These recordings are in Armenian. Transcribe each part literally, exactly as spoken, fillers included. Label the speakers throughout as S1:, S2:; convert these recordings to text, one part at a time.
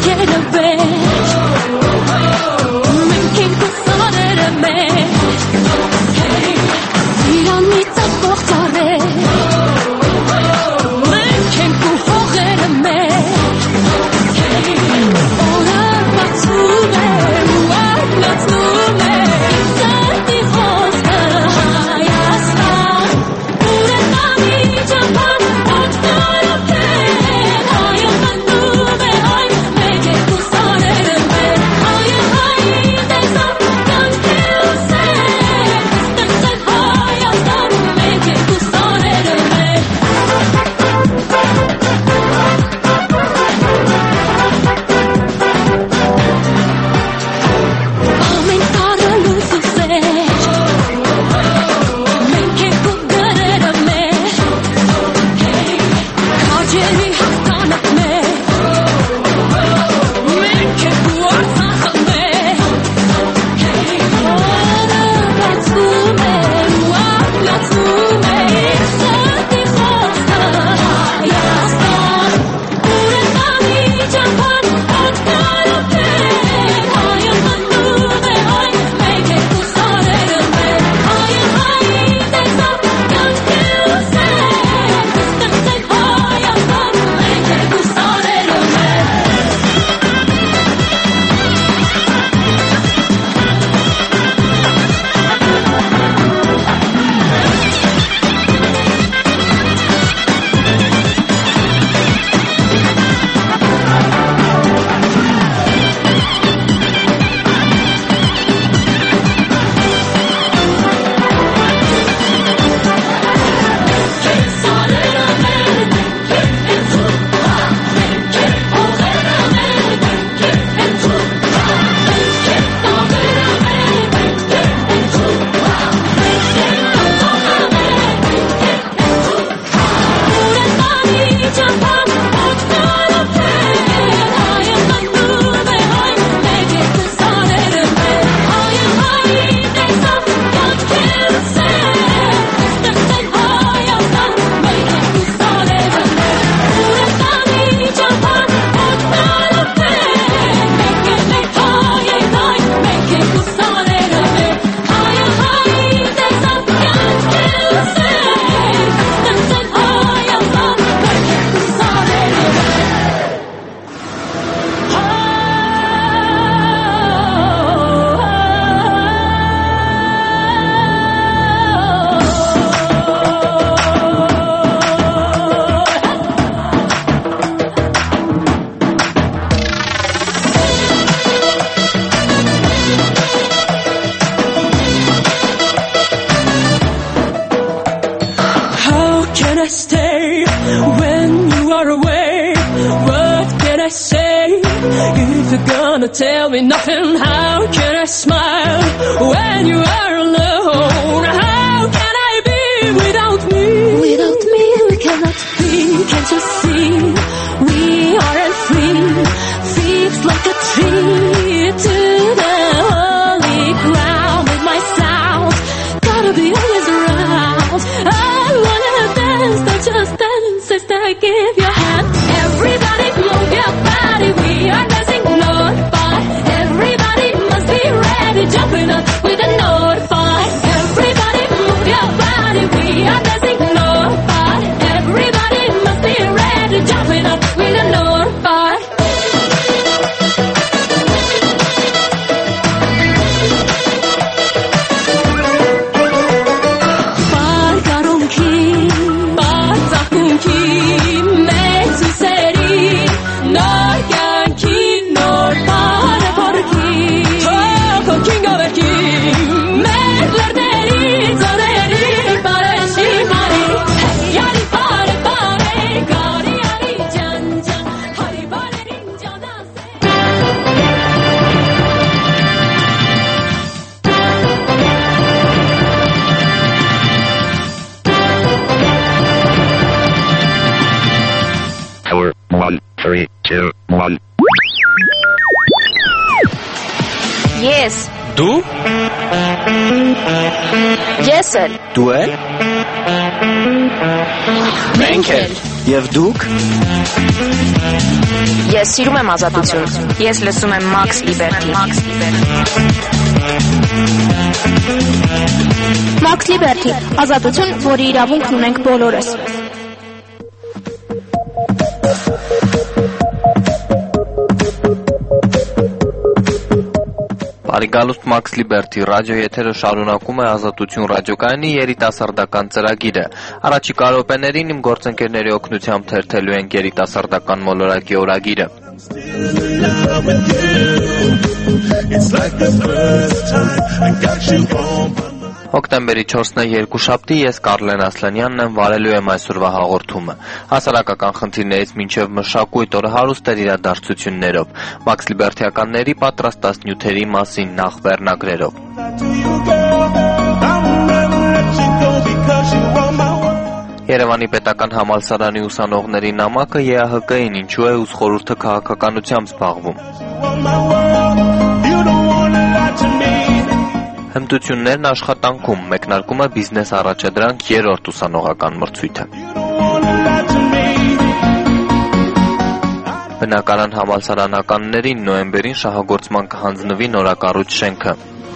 S1: Tell me nothing, how can I smile when you are alone? How can I be without me?
S2: Without me we cannot be, can't you see? We aren't free, fixed like a tree to the holy ground with my sound. Gotta be always around. I wanna dance, not just dance, sister, give your hand. Everybody move your body, we are dancing North by. Everybody must be ready, jumping up with a North by. Everybody move your body, we are dancing North by. Everybody must be ready, jumping up with a North by.
S3: Three, two, one.
S4: Yes.
S5: Du?
S4: Jesel.
S5: Duel?
S4: Menkel.
S5: Yevduk?
S4: Ես սիրում եմ ազատություն։ Ես լսում եմ Max Liberty։
S2: Max Liberty, ազատություն, որի իրավունքն ունենք բոլորս։
S5: Բարիգալուստ Max Liberty ռադիո եթերը շարունակում է Ազատություն ռադիոկայանի երիտասարդական ծրագիրը։ Առաջիկա րոպեներին իմ գործընկերների օգնությամբ թերթելու ենք երիտասարդական մոլորակի օրագիրը։ Հոկտեմբերի չորսն է երկուշաբթի, ես Կարլեն Ասլանյանն եմ, վարելու եմ այսօրվա հաղորդումը։ Հասարակական խնդիրներից մինչև մշակույթ օրը հարուստ էր իրադարձություններով, Max Liberty-ականների պատրաստած նյութերի մասին նախ վերնագրերով։ Երևանի պետական համալսարանի ուսանողների նամակը Է Ա Հ Կ-ին ինչու է ուս խորհուրդը քաղաքականությամբ զբաղվում։ Հմտություններն աշխատանքում մեկնարկում է բիզնես առաջադրանք երրորդ ուսանողական մրցույթը։ Բնակարան համալսարանականներին նոյեմբերին շահագործման կհանձնվի նորակառույց շենքը։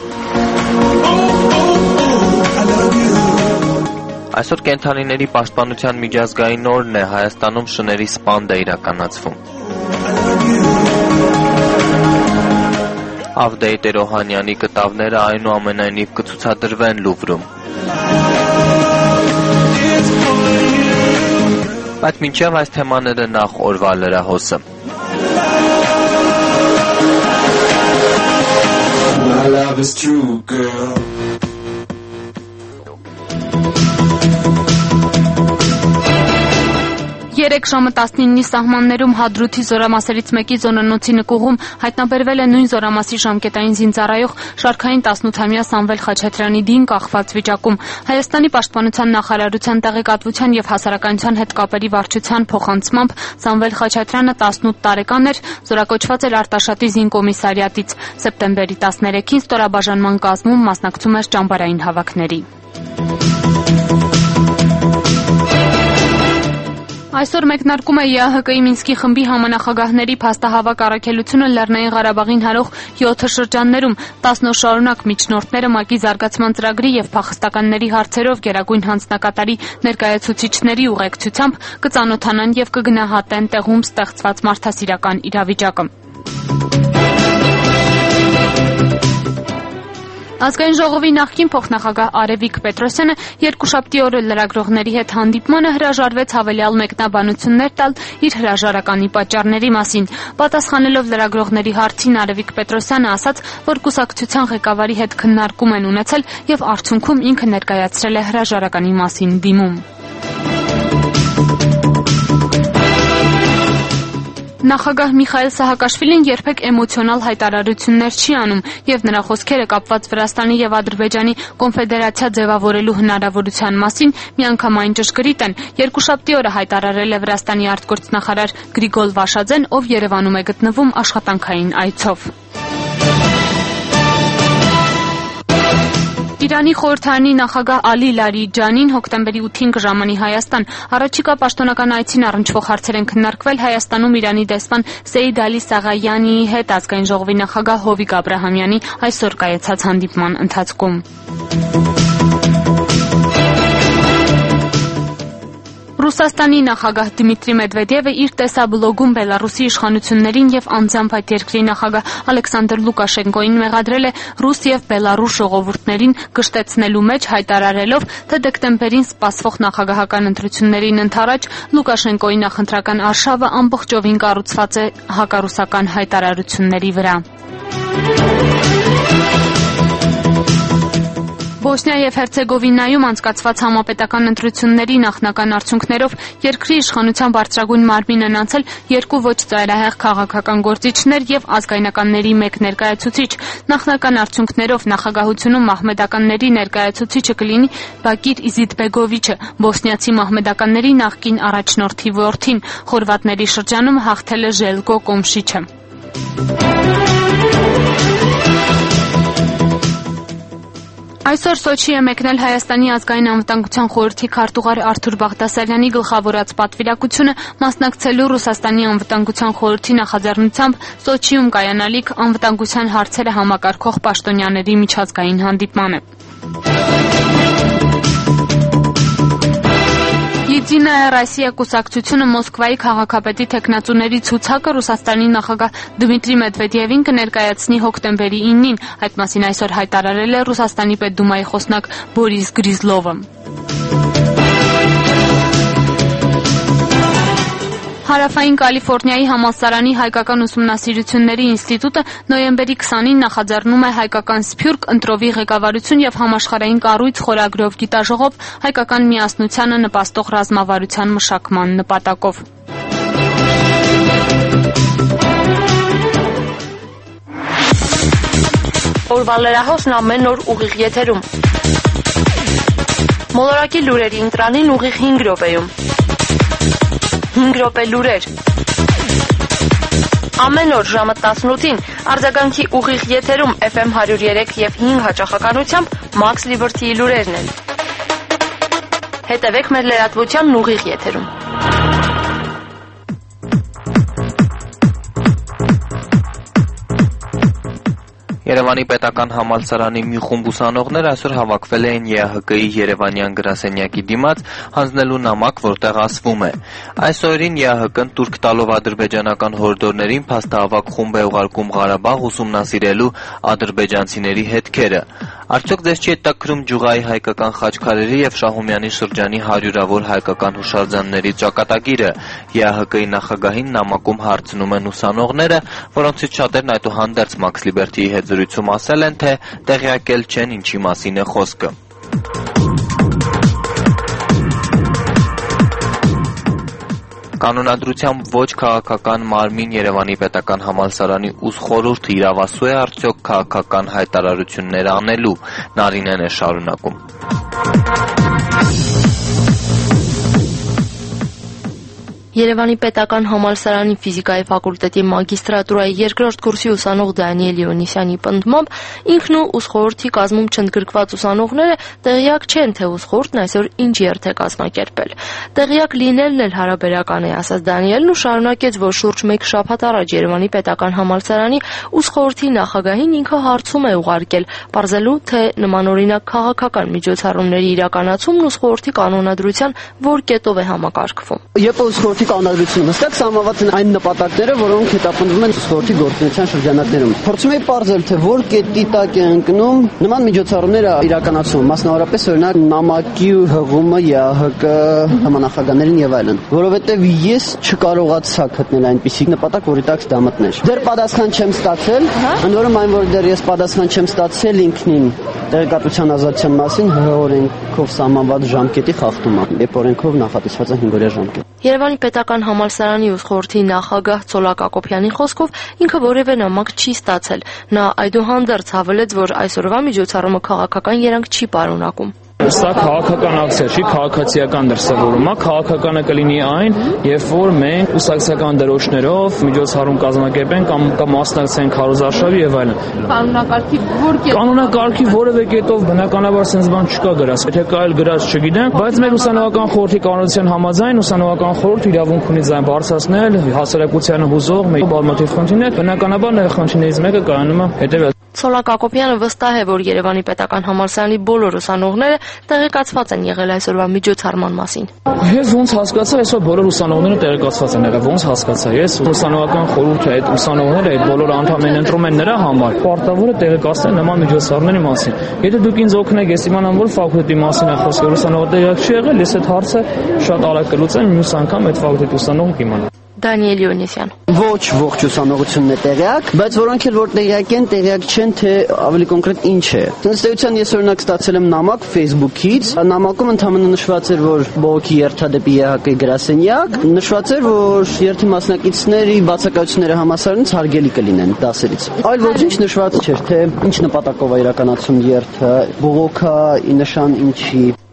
S5: Այսօր կենդանիների պաշտպանության միջազգային օրն է, Հայաստանում շների սպանդ է իրականացվում։ Ավդեյ Տերոհանյանի կտավները այնուամենայնիվ կցուցադրվեն Լուվրում։ Բայց մինչև այս թեմաները նախ օրվա լրահոսը։ My love is true, girl.
S6: Երեք ժամը տասնինի սահմաններում Հադրութի զորամասերից մեկի զոնանոցի նկուղում հայտնաբերվել է նույն զորամասի ժամկետային զինծառայող շարքային տասնութամյա Սամվել Խաչատրյանի դին կախված վիճակում։ Հայաստանի պաշտպանության նախարարության տեղեկատվության եւ հասարակայնության հետ կապերի վարչության փոխանցմամբ Սամվել Խաչատրյանը տասնութ տարեկան էր, զորակոչված էր Արտաշատի զինկոմիսարիատից։ Սեպտեմբերի տասներեքին ստորաբաժանման կազմում մասնակցում էր ճամբարային հավաքների։ Այսօր մեկնարկում է Է Ա Հ Կ-ի Մինսկի խմբի համանախագահների փաստահավաք առաքելությունը Լեռնային Ղարաբաղին հարող յոթ շրջաններում։ տասն օր շարունակ միջնորդները ՄԱԿ-ի զարգացման ծրագրի եւ փախստականների հարցերով Գերագույն հանձնակատարի ներկայացուցիչների ուղեկցությամբ կծանոթանան եւ կգնահատեն տեղում ստեղծված մարդասիրական իրավիճակը։ Ազգային ժողովի նախկին փոխնախագահ Արևիկ Պետրոսյանը երկուշաբթի օրը լրագրողների հետ հանդիպմանը հրաժարվեց հավելյալ մեկնաբանություններ տալ իր հրաժարականի պատճառների մասին։ Պատասխանելով լրագրողների հարցին Արևիկ Պետրոսյանը ասաց, որ կուսակցության ղեկավարի հետ քննարկում են ունեցել եւ արդյունքում ինքը ներկայացրել է հրաժարականի մասին դիմում։ Նախագահ Միխայել Սահակաշվիլին երբեք էմոցիոնալ հայտարարություններ չի անում եւ նրա խոսքերը կապված Վրաստանի եւ Ադրբեջանի կոնֆեդերացիա ձևավորելու հնարավորության մասին միանգամայն ճշգրիտ են։ Երկուշաբթի օրը հայտարարել է Վրաստանի արտգործնախարար Գրիգոլ Վաշաձեն, ով Երևանում է գտնվում աշխատանքային այցով։ Իրանի խորհրդարանի նախագահ Ալի Լարիջանին հոկտեմբերի ութին կժամանի Հայաստան։ Առաջիկա պաշտոնական այցին առնչվող հարցեր են քննարկվել Հայաստանում Իրանի դեսպան Սեյիդ Ալի Սաղայանիի հետ ազգային ժողովի նախագահ Հովիկ Աբրահամյանի այսօր կայացած հանդիպման ընթացքում։ Ռուսաստանի նախագահ Դմիտրի Մեդվեդևը իր տեսաբլոգում Բելարուսի իշխանություններին եւ անձամբ այդ երկրի նախագահ Ալեքսանդր Լուկաշենկոին մեղադրել է ռուս եւ բելարուս ժողովուրդներին կշտեցնելու մեջ, հայտարարելով, թե դեկտեմբերին սպասվող նախագահական ընտրություններին ընդառաջ Լուկաշենկոյի նախընտրական արշավը ամբողջովին կառուցված է հակառուսական հայտարարությունների վրա։ Բոսնիա եւ Հերցեգովինայում անցկացված համապետական ընտրությունների նախնական արդյունքներով երկրի իշխանության բարձրագույն մարմինն անցել երկու ոչ ծայրահեղ քաղաքական գործիչներ եւ ազգայնականների մեկ ներկայացուցիչ։ Նախնական արդյունքներով նախագահությունում մահմեդականների ներկայացուցիչը կլինի Բակիր Իզիդբեգովիչը, բոսնիացի մահմեդականների նախկին առաջնորդի որդին։ Խորվատների շրջանում հաղթել է Ժելկո Կոմշիչը։ Այսօր Սոչի է մեկնել Հայաստանի ազգային անվտանգության խորհրդի քարտուղար Արթուր Բաղդասարյանի գլխավորած պատվիրակությունը մասնակցելու Ռուսաստանի անվտանգության խորհրդի նախաձեռնությամբ Սոչիում կայանալիք անվտանգության հարցերը համակարգող պաշտոնյաների միջազգային հանդիպմանը։ Единая Россия կուսակցությունը Մոսկվայի քաղաքապետի թեկնածուների ցուցակը Ռուսաստանի նախագահ Դմիտրի Մեդվեդևին կներկայացնի հոկտեմբերի իննին, այդ մասին այսօր հայտարարել է Ռուսաստանի Պետդումայի խոսնակ Բորիս Գրիզլովը։ Հարավային Կալիֆոռնիայի համալսարանի հայկական ուսումնասիրությունների ինստիտուտը նոյեմբերի քսանին նախաձեռնում է հայկական սփյուռք ընտրովի ղեկավարություն եւ համաշխարհային կառույց խորագրով գիտաժողով հայկական միասնությանը նպաստող ռազմավարության մշակման նպատակով։
S7: Օրվա լրահոսն ամեն օր ուղիղ եթերում։ Մոլորակի լուրերի ընտրանին ուղիղ հինգ րոպեում։ հինգ րոպե լուրեր։ Ամեն օր ժամը տասնութին արձագանքի ուղիղ եթերում Էֆ Էմ հարյուր երեք եւ հինգ հաճախականությամբ Max Liberty-ի լուրերն են։ Հետևեք մեր լրատվությանն ուղիղ եթերում։
S5: Երևանի պետական համալսարանի մի խումբ ուսանողներ այսօր հավաքվել էին Է Ահ Կ-ի Երևանյան գրասենյակի դիմաց հանձնելու նամակ, որտեղ ասվում է. այս օրերին Է Ահ Կ-ն տուրք տալով ադրբեջանական հորդորներին փաստահավաք խումբ է ուղարկում Ղարաբաղ ուսումնասիրելու ադրբեջանցիների հետքերը։ Արդյոք ձեզ չի հետաքրքրում Ջուղայի հայկական խաչքարերի եւ Շահումյանի շրջանի հարյուրավոր հայկական հուշարձանների ճակատագիրը։ Է Ահ Կ-ի նախագահին նամակում հարցնում են ուսանողները, որոնցից շատերն այդուհանդերձ Max Liberty-ի հետ զրույցում ասել են, թե տեղյակել չեն ինչի մասին է խոսքը։ Կանոնադրությամբ ոչ քաղաքական մարմին Երևանի պետական համալսարանի ուսխորհուրդը իրավասու է արդյոք քաղաքական հայտարարություններ անելու, Նարինեն է շարունակում։
S7: Երևանի պետական համալսարանի ֆիզիկայի ֆակուլտետի մագիստրատուրայի երկրորդ կուրսի ուսանող Դանիել Իոնիսյանի պնդմամբ ինքն ու ուսխորհրդի կազմում չընդգրկված ուսանողները տեղյակ չեն, թե ուսխորհուրդն այսօր ինչ երթ է կազմակերպել։ Տեղյակ լինելն էլ հարաբերական է, ասաց Դանիելն ու շարունակեց, որ շուրջ մեկ շաբաթ առաջ Երևանի պետական համալսարանի ուսխորհրդի նախագահին ինքը հարցում է ուղարկել, պարզելու, թե նմանօրինակ քաղաքական միջոցառումների իրականացումն ուսխորհրդի կանոնադրության որ կետով է համակարգվում։
S8: Կանոնադրությունը հստակ սահմանված են այն նպատակները, որոնք հետապնդվում են ուսխորհրդի գործունեության շրջանակներում։ Փորձում եմ պարզել, թե որ կետի տակ է ընկնում նման միջոցառումները իրականացումը, մասնավորապես օրինակ նամակի հղումը Է Ահ Կ համանախագահներին եւ այլն, որովհետեւ ես չկարողացա գտնել այնպիսի նպատակ, որի տակ դա մտներ։ Դեռ պատասխան չեմ ստացել, ընդ որում այն որ դեռ ես պատասխան չեմ ստացել ինքնին տեղեկատվության ազատության մասին օրենքով սահմանված ժամկետի խախտում է։ Երբ օրենքով նախատեսված է հինգ օրյա ժամկետ։
S7: Երևանի պետական համալսարանի ուսխորհրդի նախագահ Ցոլակ Ակոբյանի խոսքով ինքը որևէ նամակ չի ստացել։ Նա այդուհանդերձ հավելեց, որ այսօրվա միջոցառումը քաղաքական երանգ չի պարունակում։
S9: Սա քաղաքական ակցիա չի, քաղաքացիական դրսևորում է, քաղաքականը կլինի այն, երբ որ մենք ուսակցական դրոշներով միջոցառում կազմակերպենք կամ կամ մասնակցենք քարոզարշավի եւ այլն։
S6: Կանոնակարգի որ կետով
S9: Կանոնակարգի որևէ կետով բնականաբար sense բան չկա գրած, եթե կա էլ գրած չգիտեմ, բայց մեր ուսանողական խորհրդի կանոնության համաձայն ուսանողական խորհուրդը իրավունք ունի ձայն բարձրացնել հասարակությանը հուզող մեկ բազմաթիվ խնդիրներ, բնականաբար նրա խնդիրներից մեկը կայանում է հետեւյալ։
S7: Ցոլակ Ակոբյանը վստահ է, որ Երևանի պետական համալսարանի բոլոր ուսանողները տեղեկացված են եղել այսօրվա միջոցառման մասին։
S9: Ես ոնց հասկացա, այսօր բոլոր ուսանողները տեղեկացված են եղել, ոնց հասկացա։ Ես ուսանողական խորհուրդը այդ ուսանողները այդ բոլոր անդամներն ընտրում են նրա համար, պարտավոր է տեղեկացնել նման միջոցառումների մասին։ Եթե դուք ինձ օգնեք, ես իմանամ, որ ֆակուլտետի մասին է խոսքը, որ ուսանողը տեղյակ չի եղել, ես այդ հարցը շատ արագ կլուծեմ, մյուս անգամ այդ ֆակուլտետի ուսանողը կիմանա։
S7: Դանիել Իոնիսյան։
S8: Ոչ ողջ ուսանողությունն է տեղյակ, բայց որոնք էլ որ տեղյակ են, տեղյակ չեն, թե ավելի կոնկրետ ինչ է։ Ըստ էության ես օրինակ ստացել եմ նամակ Facebook-ից, նամակում ընդհանրապես նշված էր, որ բողոքի երթադեպի Է Ահ Կ-ի գրասենյակ, նշված էր, որ երթի մասնակիցների բացակայությունները համալսարանից հարգելի կլինեն դասերից։ Այլ ոչինչ նշված չէր, թե ինչ նպատակով է իրականացում երթը, բողոքը, ի նշան ինչի։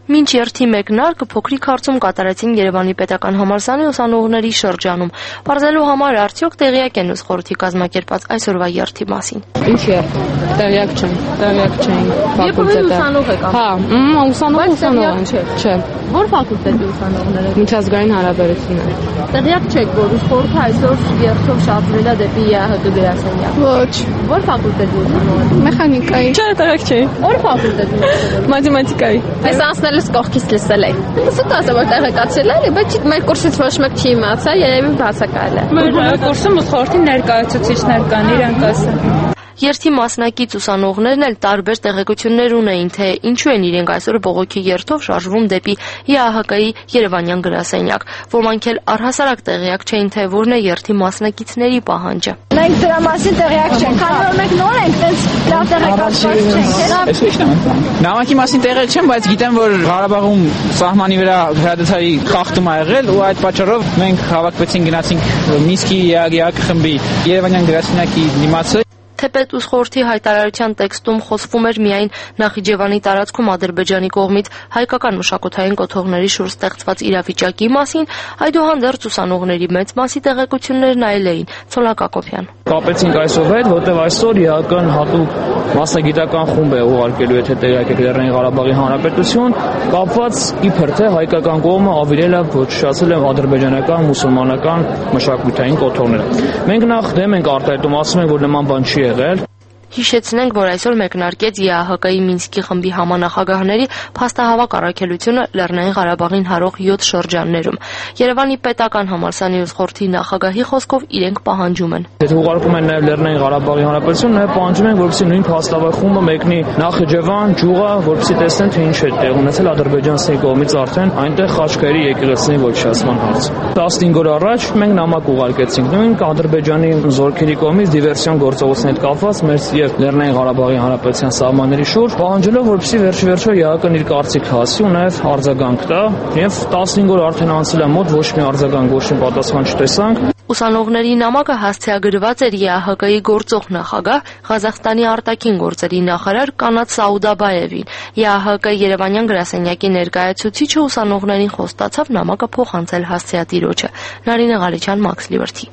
S7: Մինչ երթի մեկնարկը փոքրիկ հարցում կատարեցին Երևանի պետական համալսարանի ուսանողների շրջանում։ Պարզելու համար արդյոք տեղյակ են ուսխորհրդի կազմակերպած այսօրվա երթի մասին։
S6: Ինչ երթ։ Տեղյակ չեմ, տեղյակ չեմ ֆակուլտետը։
S7: Ուսանող եք։
S6: Հա, ուսանող ուսանող չէ։ Չէ։
S7: Որ ֆակուլտետի ուսանողներ եք։
S6: Միջազգային հարաբերություններ։
S7: Տեղյակ չեք, որ ուսխորհուրդը այսօր երթով շարժվել է դեպի ԵԱՀԿ գրասենյակ։
S6: Ոչ։
S7: Որ ֆակուլտետի ուսանող եք։
S6: Մեխանիկայի։ Չէ, տեղյակ չէի։
S7: Որ ֆակուլտետի ուսանող եք։
S6: Մաթեմատիկայի։
S7: Այս անցնելուց կողքից լսել եք։ Սուտ ասա, որ տեղեկացել եք, բայց մեր կուրսից ոչ մեկ չի իմացա, երևի բացակայել է։
S6: Մեր կուրսում ուսխորհրդի ներկայացուցիչներ կան, իրանք ասեն։
S7: Երթի մասնակից ուսանողներն էլ տարբեր տեղեկություններ ունեին, թե ինչու են իրենք այսօր բողոքի երթով շարժվում դեպի ԵԱՀԿ-ի Երևանյան գրասենյակ։ Ոմանք էլ առհասարակ տեղյակ չէին, թե որն է երթի մասնակիցների պահանջը։
S10: Մենք դրա մասին տեղյակ չենք, քանի որ մենք նոր ենք, այդպես լավ տեղեկացված չենք։
S9: Այսպես չէ։ Նամակի մասին տեղյակ չեմ, բայց գիտեմ, որ Ղարաբաղում սահմանի վրա հրադադարի խախտում ա եղել ու այդ պատճառով մենք հավաքվեցինք, գնացինք Մինսկի ԵԱՀԿ խմբի Երևանյան գրասենյակի դիմացը։
S7: Թեպետ ուսխորհրդի հայտարարության տեքստում խոսվում էր միայն Նախիջևանի տարածքում Ադրբեջանի կողմից հայկական մշակութային կոթողների շուրջ ստեղծված իրավիճակի մասին, այդուհանդերձ ուսանողների մեծ մասի տեղեկություններն այլ էին։ Ցոլակ Ակոբյան։
S9: Կապեցինք այսօր հետ, որտեղ այսօր ԵԱՀԿ-ն հատուկ մասնագիտական խումբ է ուղարկելու, եթե տեղյակ եք Լեռնային Ղարաբաղի Հանրապետություն, կապված իբր թե հայկական կողմը ավիրել է ոչնչացել է ադրբեջանական մուսուլմանական մշակութային կոթողները։ Մենք նախ դեմ ենք արտահայտում, ասում ենք, որ նման բան չի եղել։
S7: Հիշեցնենք, որ այսօր մեկնարկեց ԵԱՀԿ-ի Մինսկի խմբի համանախագահների փաստահավաք առաքելությունը Լեռնային Ղարաբաղին հարող յոթ շրջաններում։ Երևանի պետական համալսարանի ուսխորհրդի նախագահի խոսքով իրենք պահանջում են։
S9: Եթե ուղարկում են նաև Լեռնային Ղարաբաղի Հանրապետություն, նաև պահանջում են, որպեսզի նույն փաստահավաք խումբը մեկնի Նախիջևան, Ջուղա, որպեսզի տեսնեն, թե ինչ է տեղ ունեցել ադրբեջանցիների կողմից արդեն այնտեղ խաչքերի եկեղեցիների ոչնչացման հարց։ տասնհինգ օր առաջ մենք նամակ ուղարկեցինք նույն Ադրբեջանի զորքերի կողմից դիվերսիոն գործողությունների հետ կապված մեր եւ Լեռնային Ղարաբաղի Հանրապետության սահմանների շուրջ, պահանջելով, որպեսզի վերջ-վերջո ԵԱՀԿ-ն իր կարծիքը ասի ու նաև արձագանք տա, եւ տասնհինգ օր արդեն անցել է մոտ, ոչ մի արձագանք, ոչ մի պատասխան չտեսանք։
S7: Ուսանողների նամակը հասցեագրված էր ԵԱՀԿ-ի գործող նախագահ Ղազախստանի արտաքին գործերի նախարար Կանատ Սաուդաբաևին։ ԵԱՀԿ Երևանյան գրասենյակի ներկայացուցիչը ուսանողներին խոստացավ նամակը փոխանցել հասցեատիրոջը։ Նարինե Ղալիչյան, Max Liberty։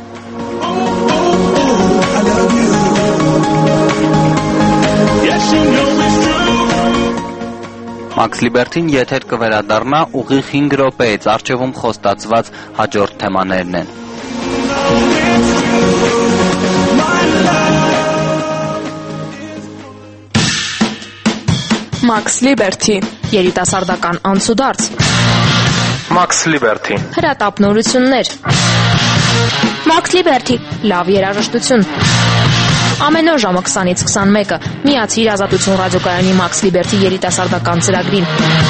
S5: Max Liberty-ն եթեր կվերադառնա ուղիղ հինգ րոպեից, առջևում խոստացված հաջորդ թեմաներն են։
S4: Max Liberty, երիտասարդական անցուդարձ։
S11: Max Liberty,
S4: հրատապնորություններ։
S2: Max Liberty,
S4: լավ երաժշտություն։ Ամեն օր ժամը քսանից քսանմեկը միացիր Ազատություն ռադիոկայանի Max Liberty երիտասարդական ծրագրին։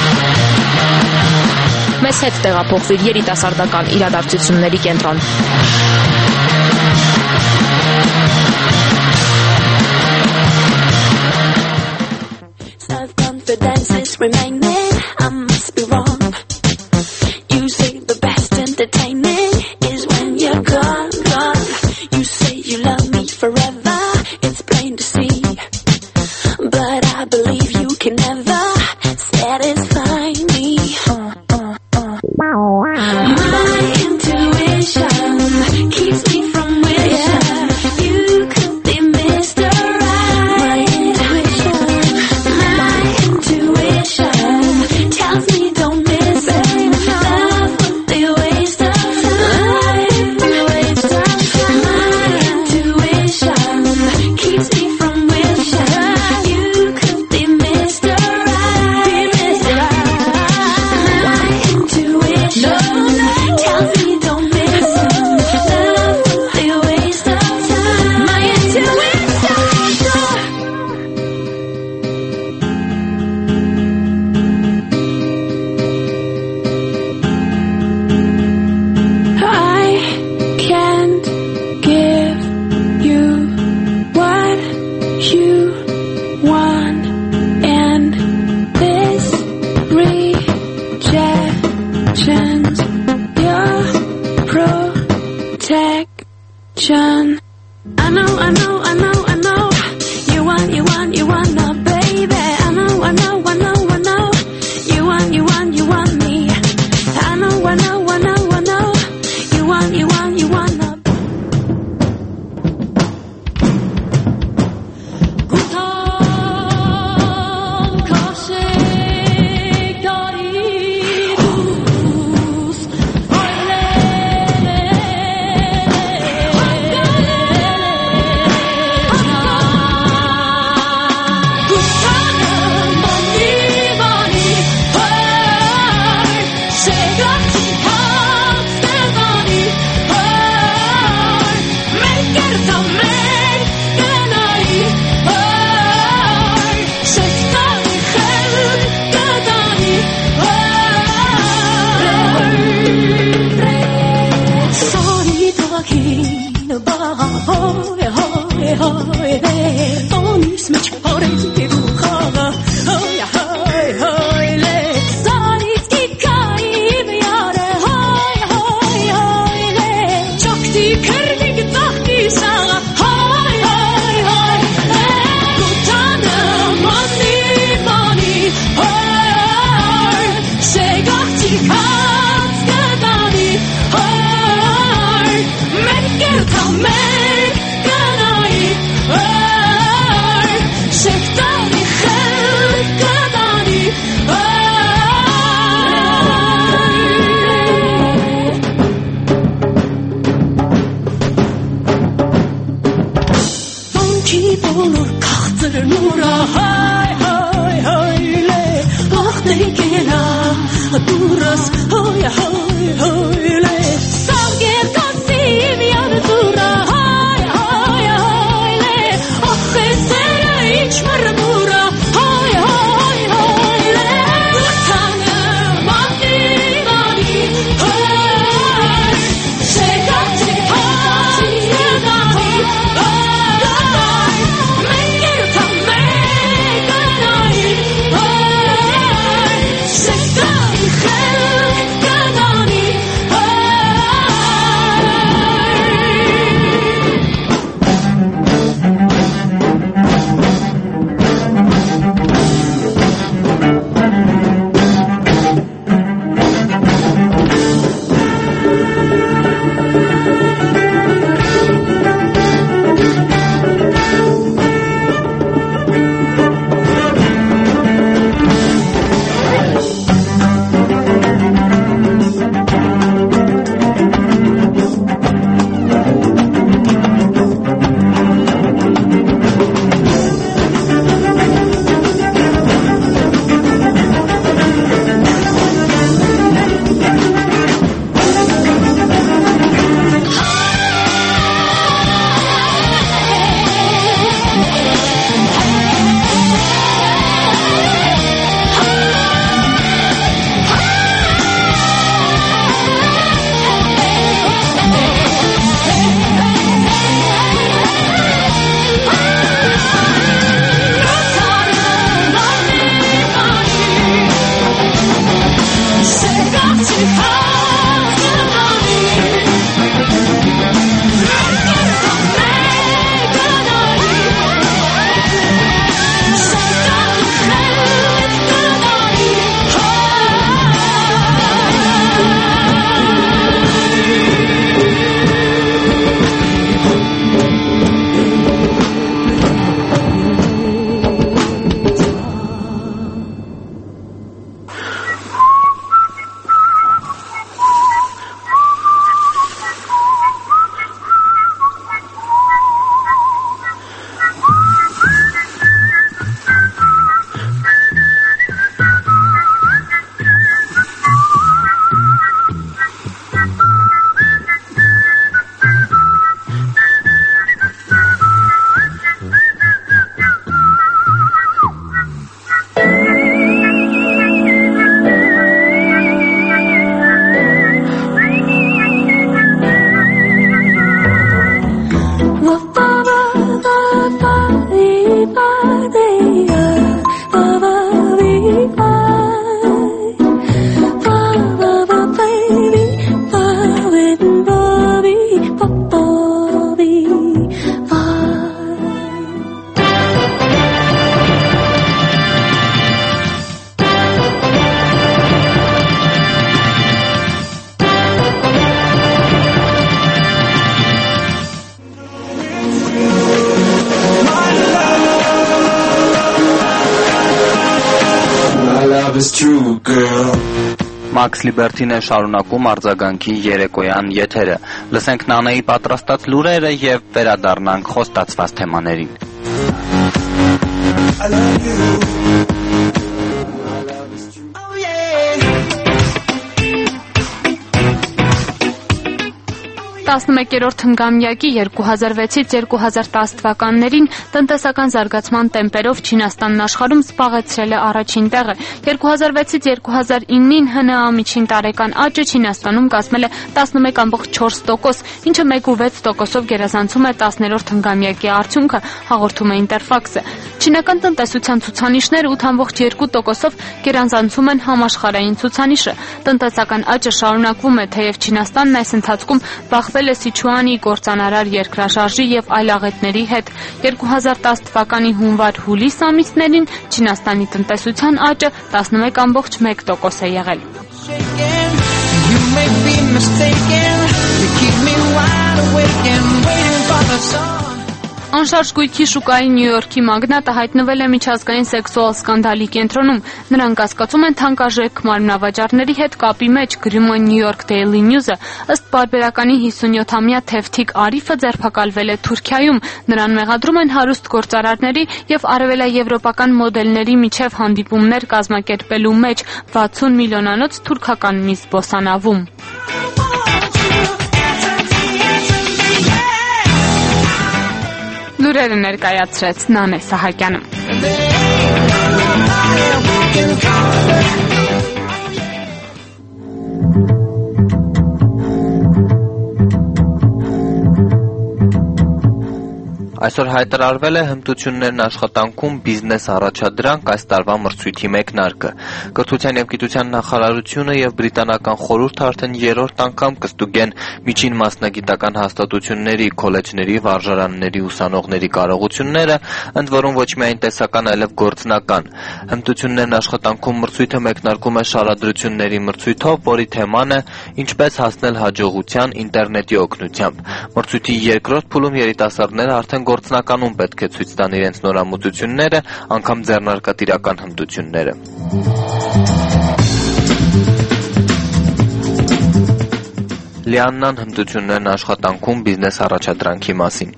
S4: Մեզ հետ տեղափոխվիր երիտասարդական իրադարձությունների կենտրոն։
S2: Self-confidence is remaining, I must be wrong. You say the best entertainment is when you're gone, gone. You say you love me forever. It's plain to see, but I believe you can never satisfy me. Uh, uh, uh. My intuition keeps me from wishing you could be Mister Right. My intuition, my intuition tells me don't miss it. Love would be a waste of time, a waste of time. My intuition keeps me from wishing you could be Mister Right, Mister Right. My intuition tells me don't miss it. Love would be a waste of time. My intuition. I can't give you what you want, and this rejection's your protection. I know, I know, I know, I know. You want, you want, you want, no, baby. I know, I know, I know, I know. You want.
S1: hoy hoy hoy le onis mich hore ki bukhava hoy hoy hoy le sanis ki kai yare hoy hoy hoy le chokti kerdig tahki sa hoy hoy hoy gutana mani mani hoy segati kas gadani hoy merker kamer ganai hoy sektani khel gadani Vonki bolur kahtır nura hay hay hay le Ahte gela duras hay hay hay le Savger kasim yad dura hay hay hay le Ahte sera içmer dura hay hay hay le Gutane mani mani hay Segati hay gadani hay Menger kamer ganai hay Sektani khel gadani
S12: is true, girl.
S5: Max Liberty-ն է շարունակում արձագանքի երեկոյան եթերը։ Լսենք Նանեի պատրաստած լուրերը եւ վերադառնանք խոստացված թեմաներին։ I love you. Oh yeah. Oh
S6: տասնմեկերորդ հնգամյակի երկու հազար վեցից երկու հազար տասը թվականներին տնտեսական զարգացման տեմպերով Չինաստանն աշխարհում զբաղեցրել է առաջին տեղը։ երկու հազար վեցից երկու հազար իննին ՀՆԱ միջին տարեկան աճը Չինաստանում կազմել է տասնմեկ կoma չորս տոկոս, ինչը մեկ կoma վեց տոկոսով գերազանցում է տասներորդ հնգամյակի արդյունքը, հաղորդում է Ինտերֆաքսը։ Չինական տնտեսության ցուցանիշները ութ կoma երկու տոկոսով գերազանցում են համաշխարհային ցուցանիշը։ Տնտեսական աճը շարունակվում է, թեև Չինաստանն այս ընթացքում բախվել է Սիչուանի գործանարար երկրաշարժի եւ այլ աղետների հետ։ երկու հազար տասը թվականի հունվար-հուլիս ամիսներին Չինաստանի տնտեսության աճը տասնմեկ կoma մեկ տոկոս է եղել։ Անշարժ գույքի շուկայի Նյու Յորքի մագնատը հայտնվել է միջազգային սեքսուալ սկանդալի կենտրոնում։ Նրանք կասկածում են թանկարժեք մարմնավաճառների հետ կապի մեջ, գրում է New York Daily News-ը։ Ըստ պարբերականի հիսունյոթամյա Թևթիկ Արիֆը ձերբակալվել է Թուրքիայում։ Նրան մեղադրում են հարուստ գործարարների եւ արևելաեվրոպական մոդելների միջև հանդիպումներ կազմակերպելու մեջ վաթսուն միլիոնանոց թուրքական մի զբոսանավում։ Լուրերը ներկայացրեց Նանե Սահակյանը։
S5: Այսօր հայտարարվել է հմտություններն աշխատանքում բիզնես առաջադրանք այս տարվա մրցույթի մեկնարկը։ Կրթության եւ գիտության նախարարությունը եւ բրիտանական խորհուրդը արդեն երրորդ անգամ կստուգեն միջին մասնագիտական հաստատությունների, քոլեջների, վարժարանների ուսանողների կարողությունները, ընդ որում ոչ միայն տեսական, այլև գործնական։ Հմտություններն աշխատանքում մրցույթը մեկնարկում է շարադրությունների մրցույթով, որի թեման է ինչպես հասնել հաջողության ինտերնետի օգնությամբ։ Մրցույթի երկրորդ փուլում երիտասարդները արդեն գործնականում պետք է ցույց տան իրենց նորամուծությունները, անգամ ձեռնարկատիրական հմտությունները։ Լիաննան հմտություններն աշխատանքում բիզնես առաջադրանքի մասին։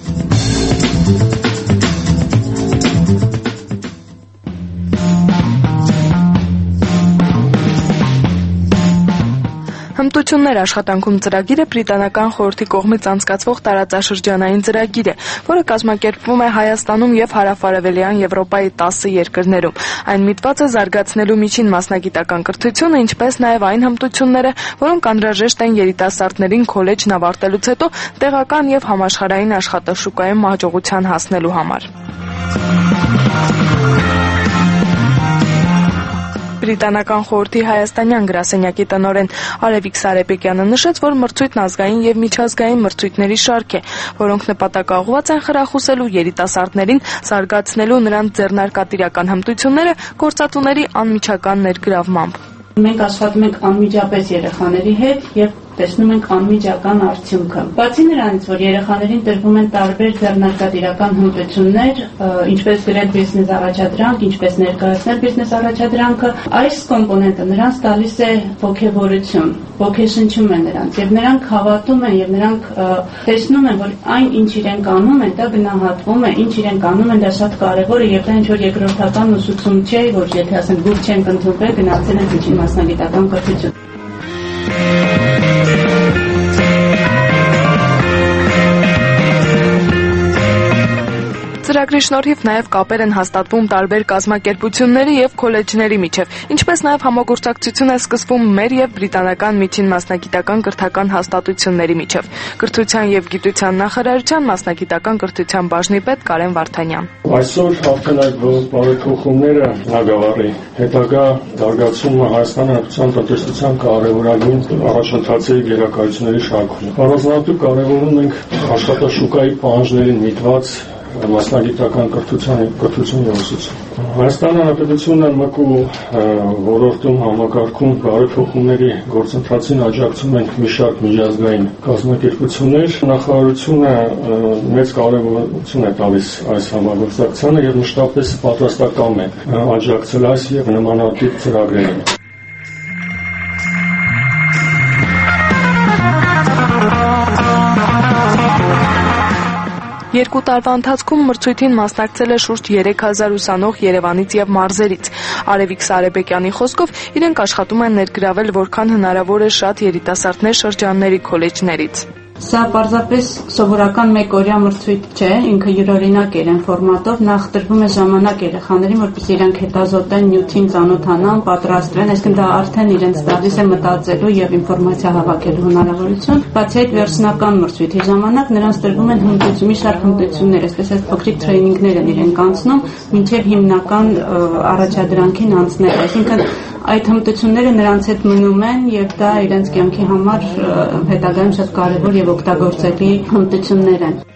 S13: Հմտություններ աշխատանքում ծրագիրը բրիտանական խորհրդի կողմից անցկացվող տարածաշրջանային ծրագիր է, որը կազմակերպվում է Հայաստանում եւ Հարավարևելյան Եվրոպայի տասը երկրներում։ Այն միտված է զարգացնելու միջին մասնագիտական կրթությունը, ինչպես նաեւ այն հմտությունները, որոնք անհրաժեշտ են երիտասարդներին քոլեջն ավարտելուց հետո տեղական եւ համաշխարհային աշխատաշուկայում հաջողության հասնելու համար։ Բրիտանական խորհրդի հայաստանյան գրասենյակի տնօրեն Արևիկ Սարեբեկյանը նշեց, որ մրցույթն ազգային եւ միջազգային մրցույթների շարք է, որոնք նպատակաուղղված են խրախուսելու երիտասարդներին, զարգացնելու նրանց ձեռնարկատիրական հմտությունները գործատուների անմիջական ներգրավմամբ։
S14: Մենք աշխատում ենք անմիջապես երեխաների հետ եւ տեսնում ենք անմիջական արդյունքը։ Բացի նրանից, որ երեխաներին տրվում են տարբեր ձեռնարկատիրական հմտություններ, ինչպես գրել բիզնես առաջադրանք, ինչպես ներկայացնել բիզնես առաջադրանքը, այս կոմպոնենտը նրանց տալիս է ոգևորություն, ոգեշնչում է նրանց եւ նրանք հավատում են եւ նրանք տեսնում են, որ այն ինչ իրենք անում են, դա գնահատվում է, ինչ իրենք անում են, դա շատ կարեւոր է եւ դա ինչ որ երկրորդական ուսուցում չէ, որ եթե ասենք դուք չենք ընդունվել, գնացել եք միջին մասնագիտական կրթություն։
S13: Ծրագրի շնորհիվ նաև կապեր են հաստատվում տարբեր կազմակերպությունների եւ քոլեջների միջև, ինչպես նաև համագործակցություն է սկսվում մեր եւ բրիտանական միջին մասնագիտական կրթական հաստատությունների միջև։ Կրթության եւ գիտության նախարարության մասնագիտական կրթության բաժնի պետ Կարեն Վարդանյան։
S15: Այսօր արդեն այդ բարեփոխումները Նագավառի հետագա զարգացումը Հայաստանի Հանրապետության տնտեսության կարևորագույն առաջընթացների գերակայությունների շարքում։ Առանձնատու կարևորում ենք աշխատաշուկայի պահանջներին միտված մասնագիտական կրթության կրթություն եւ ուսուցում։ Հայաստանի Հանրապետությունը ՄԿ-ու ոլորտում համակարգում բարեփոխումների գործընթացին աջակցում են մի շարք միջազգային կազմակերպություններ։ Նախարարությունը մեծ կարևորություն է տալիս այս համագործակցությանը եւ մշտապես պատրաստական է աջակցել այս եւ նմանատիպ ծրագրերին։
S13: Երկու տարվա ընթացքում մրցույթին մասնակցել է շուրջ երեք հազար ուսանող Երևանից եւ մարզերից։ Արևիկ Սարեբեկյանի խոսքով իրենք աշխատում են ներգրավել որքան հնարավոր է շատ երիտասարդներ շրջանների քոլեջներից։
S14: Սա պարզապես սովորական մեկօրյա մրցույթ չէ, ինքը յուրօրինակ է իրեն ֆորմատով, նախ տրվում է ժամանակ երեխաներին, որպեսզի իրանք հետազոտեն, նյութին ծանոթանան, պատրաստվեն, այսինքն դա արդեն իրենց տալիս է մտածելու եւ ինֆորմացիա հավաքելու հնարավորություն։ Բացի այդ, վերջնական մրցույթի ժամանակ նրանց տրվում են հմտություն, մի շարք հմտություններ, այսպես այս փոքրիկ տրեյնինգներ են իրենք անցնում, մինչեւ հիմնական առաջադրանքին անցնել, այսինքն այդ հմտությունները նրանց հետ մնում են եւ դա իրենց կյանքի համար հետագայում շատ կարեւոր եւ օգտագործելի հմտություններ են։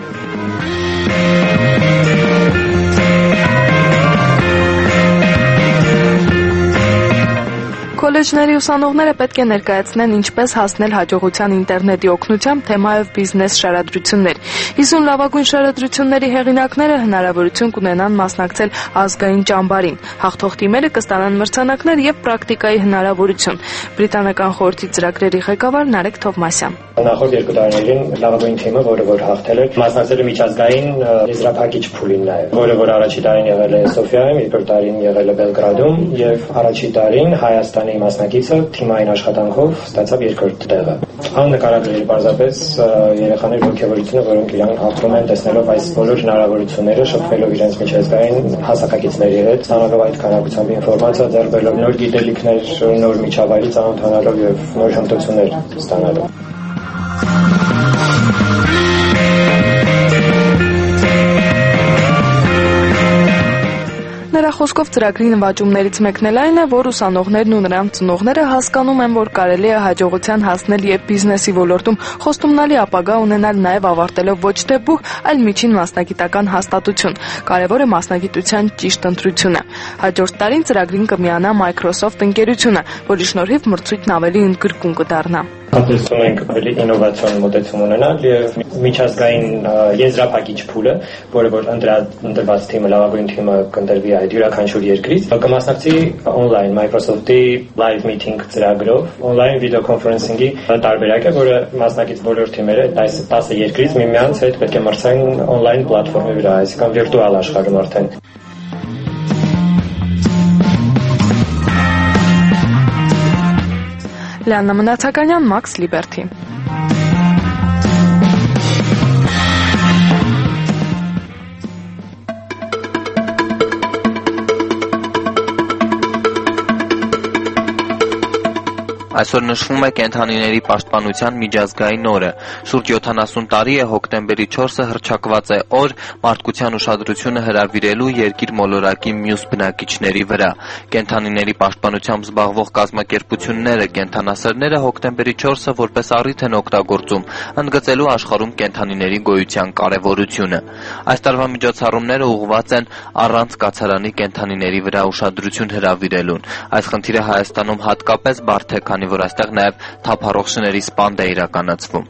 S13: Քոլեջների ուսանողները պետք է ներկայացնեն ինչպես հասնել հաջողության ինտերնետի օգնությամբ թեմայով բիզնես շարադրություններ։ հիսուն լավագույն շարադրությունների հեղինակները հնարավորություն կունենան մասնակցել ազգային ճամբարին։ Հաղթող թիմերը կստանան մրցանակներ եւ պրակտիկայի հնարավորություն։ Բրիտանական խորհրդի ծրագրերի ղեկավար Նարեկ Թովմասյան։
S16: Նախորդ երկու տարիներին լավագույն թիմը, որը որ հաղթել էր, մասնակցել է միջազգային եզրափակիչ փուլին նաեւ, որը որ առաջի տարին եղել է Սոֆիայում, երկրորդ տարին եղել է Բելգրադում եւ առաջի տարին Հայաստանի մասնակիցը թիմային աշխատանքով ստացավ երկրորդ տեղը։ Աննկարագրելի պարզապես երեխաների ոգևորությունը, որոնք իրանք հաղթում են տեսնելով այս բոլոր հնարավորությունները, շփվելով իրենց միջազգային հասակակիցների հետ, ստանալով այդ քանակությամբ ինֆորմացիա, ձեռք բերելով նոր գիտելիքներ, նոր միջավայրի ծանոթանալով եւ նոր հմտություններ ստանալով։
S13: Նրա խոսքով ծրագրի նվաճումներից մեկն էլ այն է, որ ուսանողներն ու նրանց ծնողները հասկանում են, որ կարելի է հաջողության հասնել եւ բիզնեսի ոլորտում խոստումնալի ապագա ունենալ նաեւ ավարտելով ոչ թե բուհ, այլ միջին մասնագիտական հաստատություն։ Կարևոր է մասնագիտության ճիշտ ընտրությունը։ Հաջորդ տարին ծրագրին կմիանա Microsoft ընկերությունը, որի շնորհիվ մրցույթն ավելի ընդգրկուն կդառնա։
S16: Հատեսում ենք ավելի ինովացիոն մոտեցում ունենալ եւ միջազգային եզրափակիչ փուլը, որը որ ընտրված թիմը, լավագույն թիմը կընտրվի այդ յուրաքանչյուր երկրից, կմասնակցի on-line Microsoft-ի live meeting ծրագրով, on-line video conferencing-ի տարբերակ է, որը մասնակից բոլոր թիմերը այս տասը երկրից միմյանց հետ պետք է մրցեն on-line պլատֆորմի վրա, այսինքն վիրտուալ աշխարհում արդեն։
S13: Լիաննա Մնացականյան, Max Liberty։
S5: Այսօր նշվում է կենդանիների պաշտպանության միջազգային օրը։ Շուրջ յոթանասուն տարի է հոկտեմբերի չորսը հռչակված է օր մարդկության ուշադրությունը հրավիրելու երկիր մոլորակի մյուս բնակիչների վրա։ Կենդանիների պաշտպանությամբ զբաղվող կազմակերպությունները, կենդանասերները հոկտեմբերի չորսը որպես առիթ են օգտագործում, ընդգծելու աշխարհում կենդանիների գոյության կարևորությունը։ Այս տարվա միջոցառումները ուղղված են առանց կացարանի կենդանիների վրա ուշադրություն հրավիրելուն։ Այս խնդիրը Հայաստանում հատկապես բարդ է, քանի որ այստեղ նաև թափառող սպանդ է իրականացվում։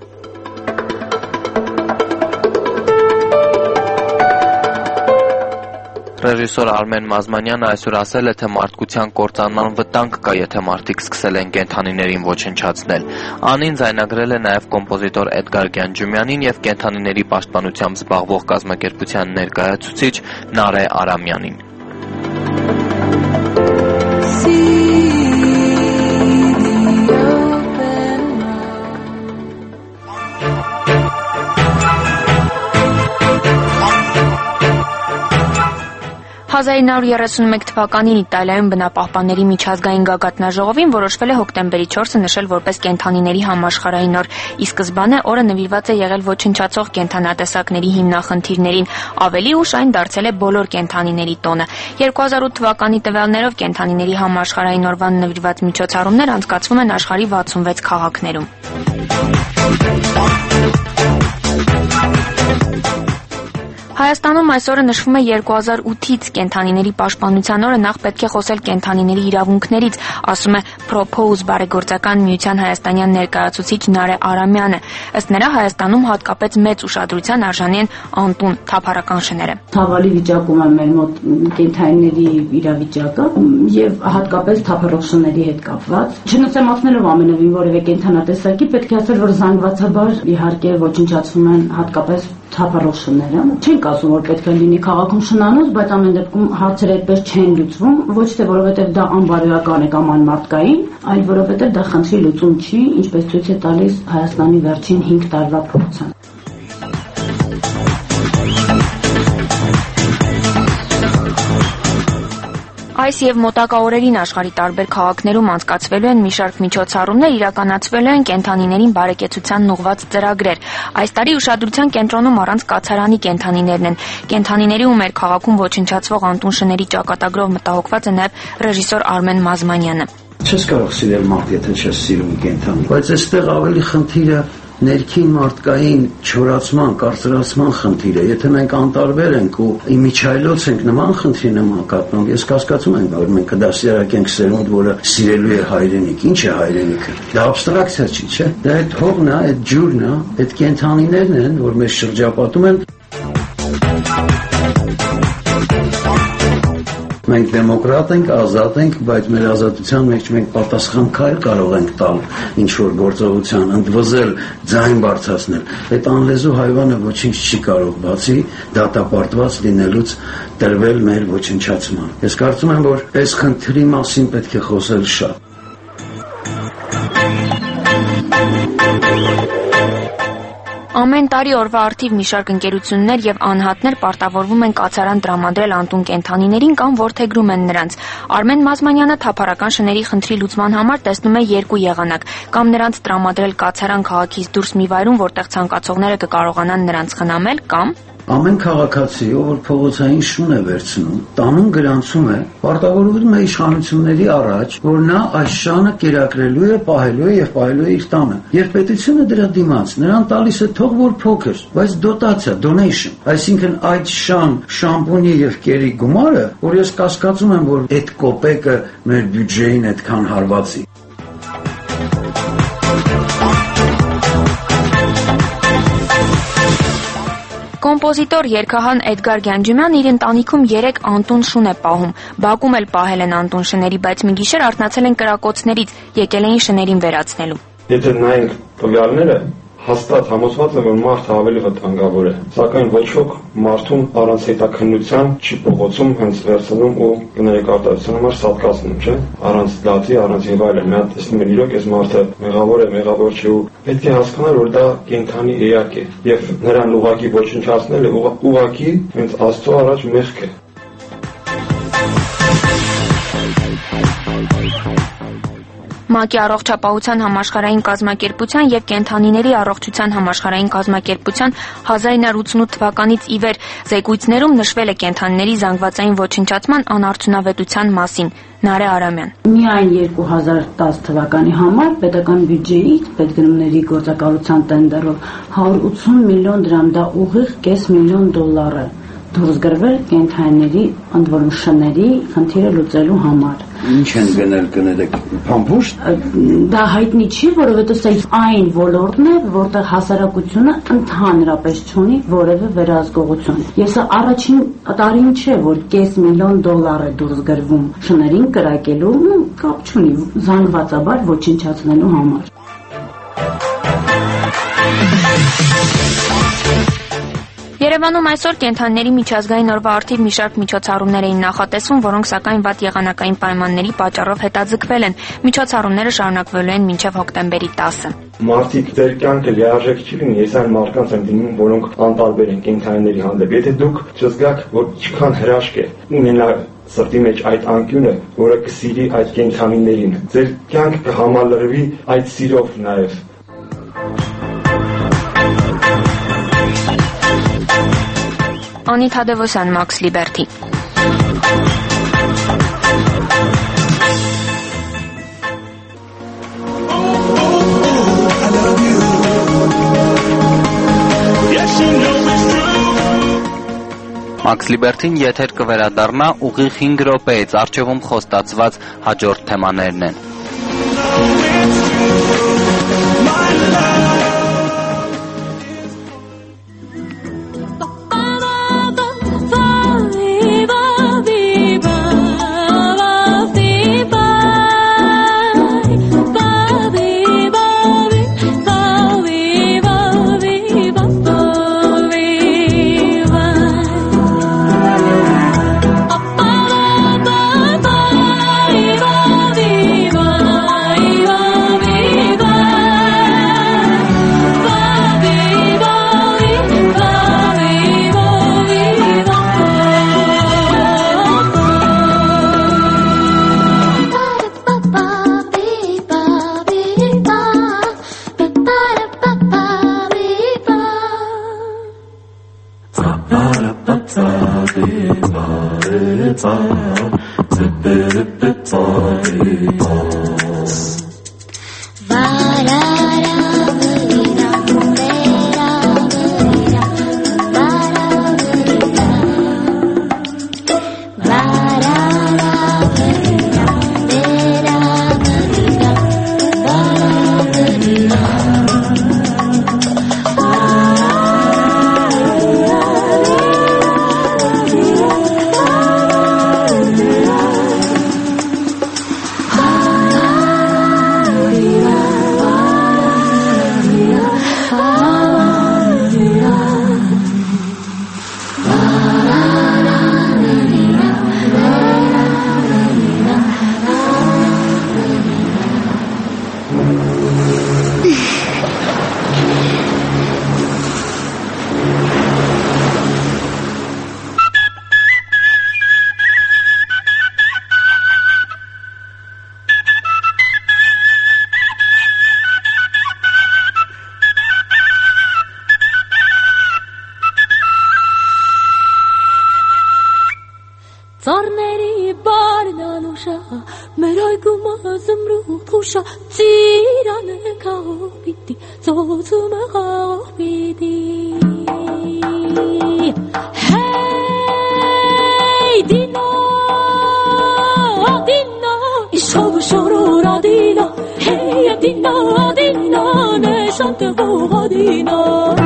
S5: Ռեժիսոր Արմեն Մազմանյանը այսօր ասել է, թե մարդկության կործանման վտանգ կա, եթե մարդիկ սկսել են կենդանիներին ոչնչացնել։ Անին ձայնագրել է նաև կոմպոզիտոր Էդգար Գյանջումյանին եւ կենդանիների պաշտպանությամբ զբաղվող կազմակերպության ներկայացուցիչ Նարե Արամյանին։
S4: հազար ինը հարյուր երեսունմեկ թվականին Իտալիայում բնապահպանների միջազգային գագաթնաժողովին որոշվել է հոկտեմբերի չորսը նշել որպես կենդանիների համաշխարհային օր։ Ի սկզբանե օրը նվիրված է եղել ոչնչացող կենդանատեսակների հիմնախնդիրներին, ավելի ուշ այն դարձել է բոլոր կենդանիների տոնը։ երկու հազար ութ թվականի տվյալներով կենդանիների համաշխարհային օրվան նվիրված միջոցառումներ անցկացվում են աշխարհի վաթսունվեց քաղաքներում։ Հայաստանում այսօրը նշվում է երկու հազար ութից կենդանիների պաշտպանության օրը, նախ պետք է խոսել կենդանիների իրավունքներից, ասում է Propose բարեգործական միության հայաստանյան ներկայացուցիչ Նարե Արամյանը։ Ըստ նրա Հայաստանում հատկապես մեծ ուշադրության արժանի են անտուն թափառական շները։
S14: Ցավալի վիճակում է մեր մոտ կենդանիների իրավիճակը եւ հատկապես թափառող շների հետ կապված։ Չնշանակելով ամենևին որևէ կենդանատեսակի պետք է ասել, որ զանգվածաբար իհարկե ոչնչացվում են հատկապես թափառոշները չեն ասում որ պետք է լինի քաղաքում շնանոց, բայց ամեն դեպքում հարցերը այդպես չեն լուծվում, ոչ թե որովհետև դա անբարոյական է կամ անմարդկային, այլ որովհետև դա խնդրի լուծում չի, ինչպես ցույց է տալիս Հայաստանի վերջին հինգ տարվա փորձը։
S4: Այս եւ մոտակա օրերին աշխարհի տարբեր քաղաքներում անցկացվելու են մի շարք միջոցառումներ, իրականացվելու են կենդանիներին բարեկեցությանն ուղղված ծրագրեր։ Այս տարի ուշադրության կենտրոնում առանց կացարանի կենդանիներն են։ Կենդանիների ու մեր քաղաքում ոչնչացվող անտուն շների ճակատագրով մտահոգված է նաեւ ռեժիսոր Արմեն Մազմանյանը։
S17: Չես կարող սիրել մարդ, եթե չես սիրում կենդանի։ Բայց այստեղ ավելի խնդիրը ներքին մարդկային չորացման, կարծրացման խնդիր է։ Եթե մենք անտարբեր ենք ու իմիջայլոց ենք նման խնդրի նման կապնում, ես կասկածում եմ, որ մենք կդաստիարակենք սերունդ, որը սիրելու է հայրենիք։ Ինչ է հայրենիքը։ Դա աբստրակցիա չի, չէ՞։ Դա այդ հողն է, այդ ջուրն է, այդ կենդանիներն են, որ մեզ շրջապատում են։ Մենք դեմոկրատ ենք, ազատ ենք, բայց մեր ազատության մեջ մենք պատասխան քայլ կարող ենք տալ ինչ-որ գործողության, ընդվզել, ձայն բարձրացնել։ Այդ անլեզու հայվանը ոչինչ չի կարող բացի դատապարտված լինելուց տրվել մեր ոչնչացման։ Ես կարծում եմ, որ այս խնդրի մասին պետք է խոսել շատ։
S4: Ամեն տարի օրվա արդիվ մի շարք ընկերություններ եւ անհատներ պարտավորվում են կացարան տրամադրել անտուն կենդանիներին կամ որդեգրում են նրանց։ Արմեն Մազմանյանը թափառական շների խնդրի լուծման համար տեսնում է երկու եղանակ՝ կամ նրանց տրամադրել կացարան քաղաքից դուրս մի վայրում, որտեղ ցանկացողները կկարողանան նրանց խնամել, կամ
S17: Ամեն քաղաքացի, ով որ փողոցային շուն է վերցնում, տանում գրանցում է, պարտավորվում է իշխանությունների առաջ, որ նա այս շանը կերակրելու է, պահելու է եւ պահելու է իր տանը։ Երբ պետությունը դրա դիմաց նրան տալիս է թող որ փոքր, բայց դոտացիա, donation, այսինքն այդ շան, շամպունի եւ կերի գումարը, որ ես կասկածում եմ, որ այդ կոպեկը մեր բյուջեին այդքան հարվածի։
S4: Կոմպոզիտոր երգահան Էդգար Գյանջումյանն իր ընտանիքում երեք անտուն շուն է պահում։ Բակում էլ պահել են անտուն շների, բայց մի գիշեր արթնացել են կրակոցներից, եկել էին շներին վերացնելու։
S15: Եթե նայենք տվյալները, հաստատ համոզված եմ, որ մարդը ավելի վտանգավոր է, սակայն ոչ ոք մարդուն առանց հետաքննության չի փողոցում հենց վերցնում ու կներկարտացնում համար սատկացնում, չէ՞։ Առանց դատի, առանց եւ այլն։ Նա տեսնում է իրոք այս մարդը մեղավոր է, մեղավոր չէ ու պետք է հասկանալ, որ դա կենդանի էակ է եւ նրան ուղակի ոչնչացնելը ուղակի հենց Աստծո առաջ մեղք է։
S4: ՄԱԿ-ի առողջապահության համաշխարհային կազմակերպության եւ կենդանիների առողջության համաշխարհային կազմակերպության հազար իննսուն ութ թվականից ի վեր զեկույցներում նշվել է կենդանիների զանգվածային ոչնչացման անարդյունավետության մասին։ Նարե Արամյան։
S14: Միայն երկու հազար տասը թվականի համար պետական բյուջեից պետգնումների գործակալության տենդերով հարյուր ութսուն միլիոն դրամ, դա ուղիղ կես միլիոն դոլար է դուրս գրվել կենդանիների, ընդ որում շների խնդիրը լուծելու համար։
S17: Ինչ են գնել կներեք, փամփուշտ։
S14: Դա հայտնի չի, որովհետև սա այն ոլորտն է, որտեղ հասարակությունը ընդհանրապես չունի որևէ վերահսկողություն։ Ես առաջին տարին չէ, որ կես միլիոն դոլար է դուրս գրվում շներին կրակելու, կապ չունի զանգվածաբար ոչնչացնելու համար։
S4: Երևանում այսօր կենդանիների միջազգային օրվա արդիվ մի շարք միջոցառումներ էին նախատեսվում, որոնք սակայն վատ եղանակային պայմանների պատճառով հետաձգվել են։ Միջոցառումները շարունակվելու են մինչև հոկտեմբերի տասը։
S15: Մարդիկ ձեր կյանքը լիարժեք չի լինի, ես այն մարդկանց եմ դիմում, որոնք անտարբեր են կենդանիների հանդեպ։ Եթե դուք չզգաք, որ ինչքան հրաշք է ունենա սրտի մեջ այդ անկյունը, որը կսիրի այդ կենդանիներին, ձեր կյանքը կհամալրվի այդ սիրով նաև։
S4: Անի Թադևոսյան, Մաքս Լիբերթի։
S5: Մաքս Լիբերթին եթեր կվերադառնա ուղիղ հինգ րոպեից, առջևում խոստացված հաջորդ թեմաներն են։
S2: Ծառների բարնանուշա, մեր այգում ազմրու փուշա, ծիրանը կաղող պիտի, ծոցումը խաղող պիտի։ Հեյ, դինո, դինո, իշով շորոր ադինո, հեյ, դինո, դինո, նեշանտ ղող ադինո։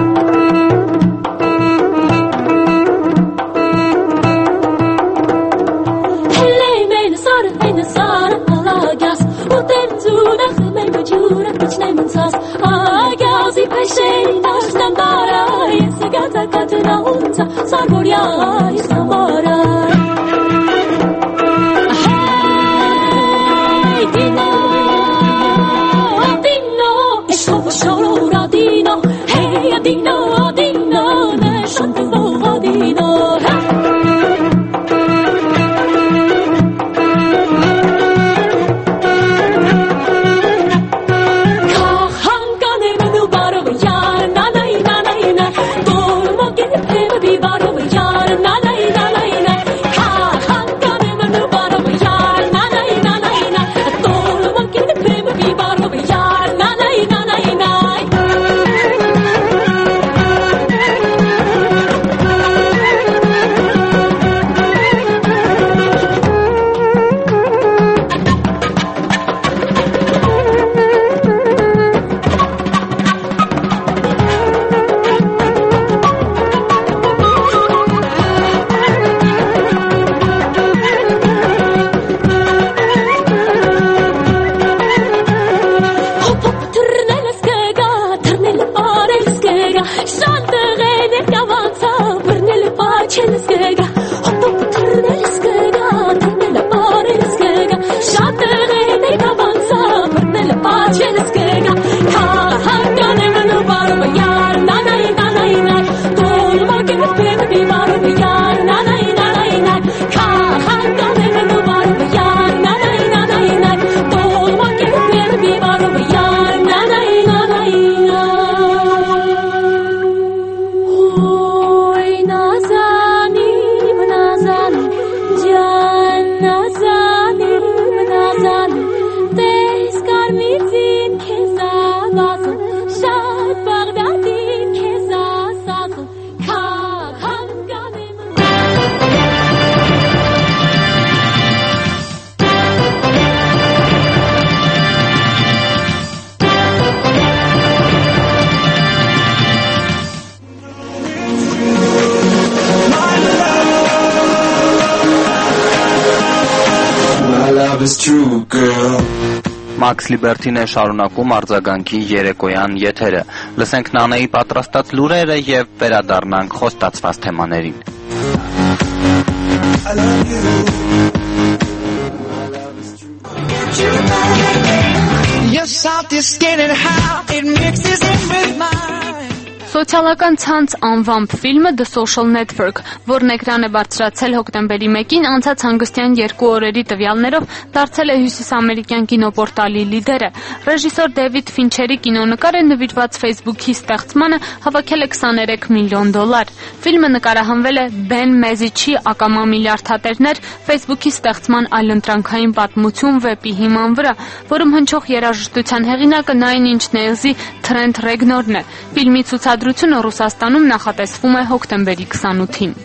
S2: Sarboria Samara Hey Dino Dino Esho shoro radino Hey Dino Dino Ne shantu radino
S5: Max Liberty-ն է շարունակում արձագանքի երեկոյան եթերը։ Լսենք Նանեի պատրաստած լուրերը եւ վերադառնանք խոստացված թեմաներին։
S1: Your salt is skin and how it mixes in with mine.
S6: Սոցիալական ցանց անվամբ ֆիլմը The Social Network, որն էկրան է բարձրացել հոկտեմբերի մեկին, անցած հանգստյան երկու օրերի տվյալներով դարձել է հյուսիսամերիկյան կինոպորտալի լիդերը։ Ռեժիսոր Դեվիդ Ֆինչերի կինոնկարը նվիրված Facebook-ի ստեղծմանը հավաքել է քսաներեք միլիոն դոլար։ Ֆիլմը նկարահանվել է Ben Mezich-ի «Ակամա միլիարդատերներ» Facebook-ի ստեղծման այլընտրանքային պատմություն վեպի հիման վրա, որում հնչող երաժշտության հեղինակը Nine Inch Nails-ի Trent Reznor-ն է։ Ֆիլմի ցուցադրությունը Ռուսաստանում նախատեսվում է հոկտեմբերի քսանութին։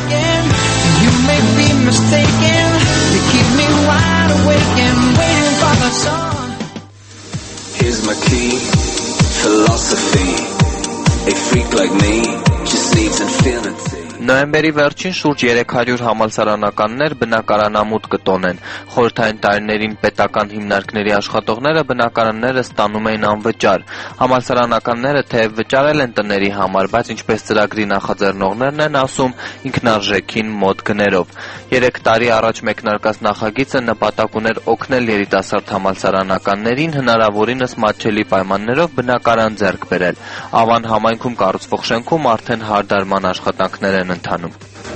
S12: Here's my key, philosophy. A freak like me just needs infinity.
S5: Նոյեմբերի վերջին շուրջ երեք հարյուր համալսարանականներ բնակարանամուտ կտոնեն։ Խորհրդային տարիներին պետական հիմնարկների աշխատողները բնակարանները ստանում էին անվճար։ Համալսարանականները թեև վճարել են տների համար, բայց ինչպես ծրագրի նախաձեռնողներն են ասում, ինքնարժեքին մոտ գներով։ Երեք տարի առաջ մեկնարկած նախագիծը նպատակ ուներ օգնել երիտասարդ համալսարանականներին հնարավորինս մատչելի պայմաններով բնակարան ձեռք բերել։ Ավան համայնքում կառուցվող շենքում արդեն հարդարման աշխատանքներ են ընթանում։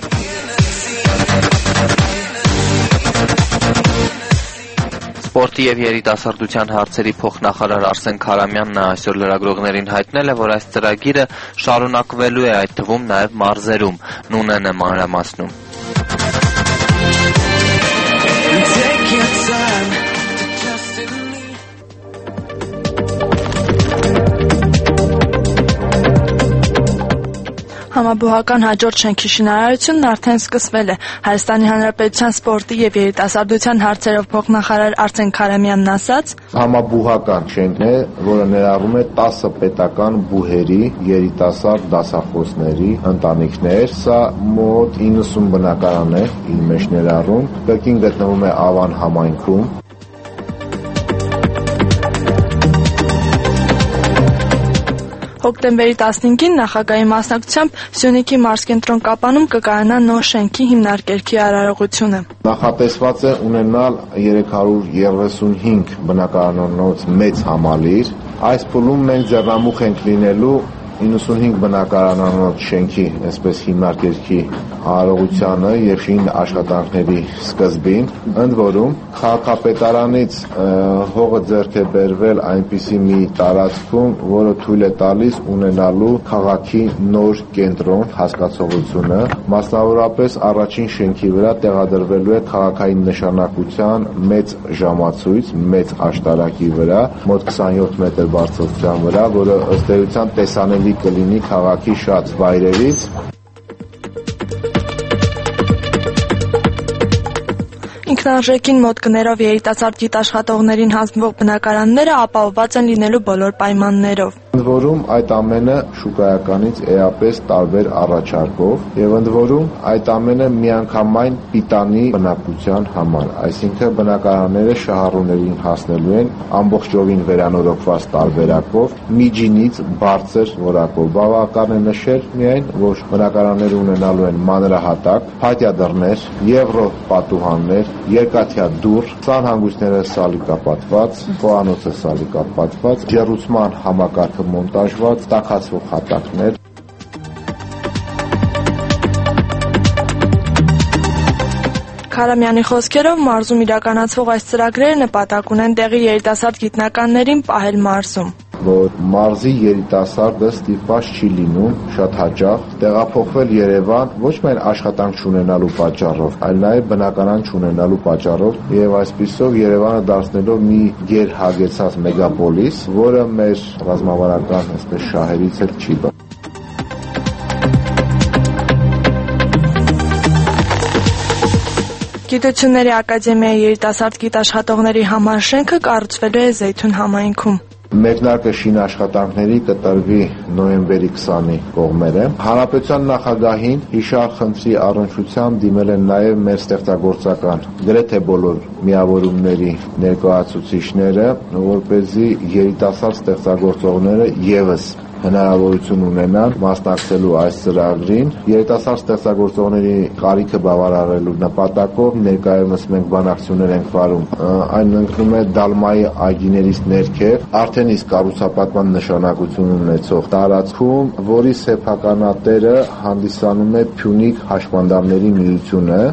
S5: Սպորտի եւ երիտասարդության հարցերի փոխնախարար Արսեն Քարամյանն այսօր լրագրողներին հայտնել է, որ այս ծրագիրը շարունակվելու է, այդ թվում նաեւ մարզերում։ Նունեն է մանրամասնում։
S13: Համաբուհական հաջորդ շենքի շինարարությունն արդեն սկսվել է։ Հայաստանի Հանրապետության սպորտի եւ երիտասարդության հարցերով փոխնախարար Արսեն Քարամյանն ասաց.
S18: Համաբուհական շենքն է, որը ներառում է տասը պետական բուհերի, երիտասարդ դասախոսների ընտանիքներ։ Սա մոտ իննսուն բնակարան է իր մեջ ներառում։ Կրկին գտնվում է Ավան համայնքում։
S13: Հոկտեմբերի տասնհինգին նախագահի մասնակցությամբ Սյունիքի մարզկենտրոն Կապանում կկայանա նոր շենքի հիմնարկերքի արարողությունը։
S18: Նախատեսված է ունենալ երեք հարյուր երեսունհինգ բնակարանանոց մեծ համալիր։ Այս փուլում մենք ձեռնամուխ ենք լինելու իննսունհինգ բնակարանանոց շենքի, այսպես հիմնարկերքի արարողությանը եւ շին աշխատանքների սկզբին, ընդ որում քաղաքապետարանից հողը ձեռք է բերվել այնպիսի մի տարածքում, որը թույլ է տալիս ունենալու քաղաքի նոր կենտրոն հասկացողությունը, մասնավորապես առաջին շենքի վրա տեղադրվելու է քաղաքային նշանակության մեծ ժամացույց, մեծ աշտարակի վրա, մոտ քսանյոթ մետր բարձրության վրա, որը ըստ էության տեսանելի կլինի քաղաքի շատ վայրերից։
S13: Ինքնարժեքին մոտ գներով երիտասարդ գիտաշխատողներին հանձնվող բնակարանները ապահովված են լինելու բոլոր պայմաններով։
S18: Ընդ որում այդ ամենը շուկայականից էապես տարբեր առաջարկով եւ ընդ որում այդ ամենը միանգամայն պիտանի բնակության համար, այսինքն բնակարանները շահառուներին հասնելու են ամբողջովին վերանորոգված տարբերակով, միջինից բարձր որակով։ Բավական է նշել միայն, որ բնակարանները ունենալու են մանրահատակ, փաթյա դռներ, եվրո պատուհաններ, երկաթյա դուռ, սանհանգույցները սալիկապատված, խոհանոցը սալիկապատված, ջեռուցման համակարգը մոնտաժված, տաքացվող հատակներ։
S13: Քարամյանի խոսքերով մարզում իրականացվող այս ծրագրերը նպատակ ունեն տեղի երիտասարդ գիտնականներին պահել մարզում։
S18: Որ մարզի երիտասարդը ստիպված չի լինում շատ հաճախ տեղափոխվել Երևան ոչ միայն աշխատանք չունենալու պատճառով, այլ նաև բնակարան չունենալու պատճառով եւ այսպիսով Երևանը դարձնելով մի գերհագեցած մեգապոլիս, որը մեր ռազմավարական այսպես շահերից էլ չի բխում։
S13: Գիտությունների ակադեմիայի երիտասարդ գիտաշխատողների համար շենքը կառուցվելու է Զեյթուն համայնքում։
S18: Մեկնարկը շինաշխատանքների կտրվի նոյեմբերի քսանի կողմերը։ Հանրապետության նախագահին հիշար խնդրի առնչությամբ դիմել են նաև մեր ստեղծագործական գրեթե բոլոր միավորումների ներկայացուցիչները, որպեսզի երիտասարդ ստեղծագործողները եւս հնարավորություն ունենան մասնակցելու այս ծրագրին։ Երիտասարդ ստեղծագործողների կարիքը բավարարելու նպատակով ներկայումս մենք բանակցություններ ենք վարում։ Այն ընկնում է Դալմայի այգիներից ներքև, արդեն իսկ կառուցապատման նշանակություն ունեցող տարածքում, որի սեփականատերը հանդիսանում է Փյունիկ հաշմանդամների միությունը։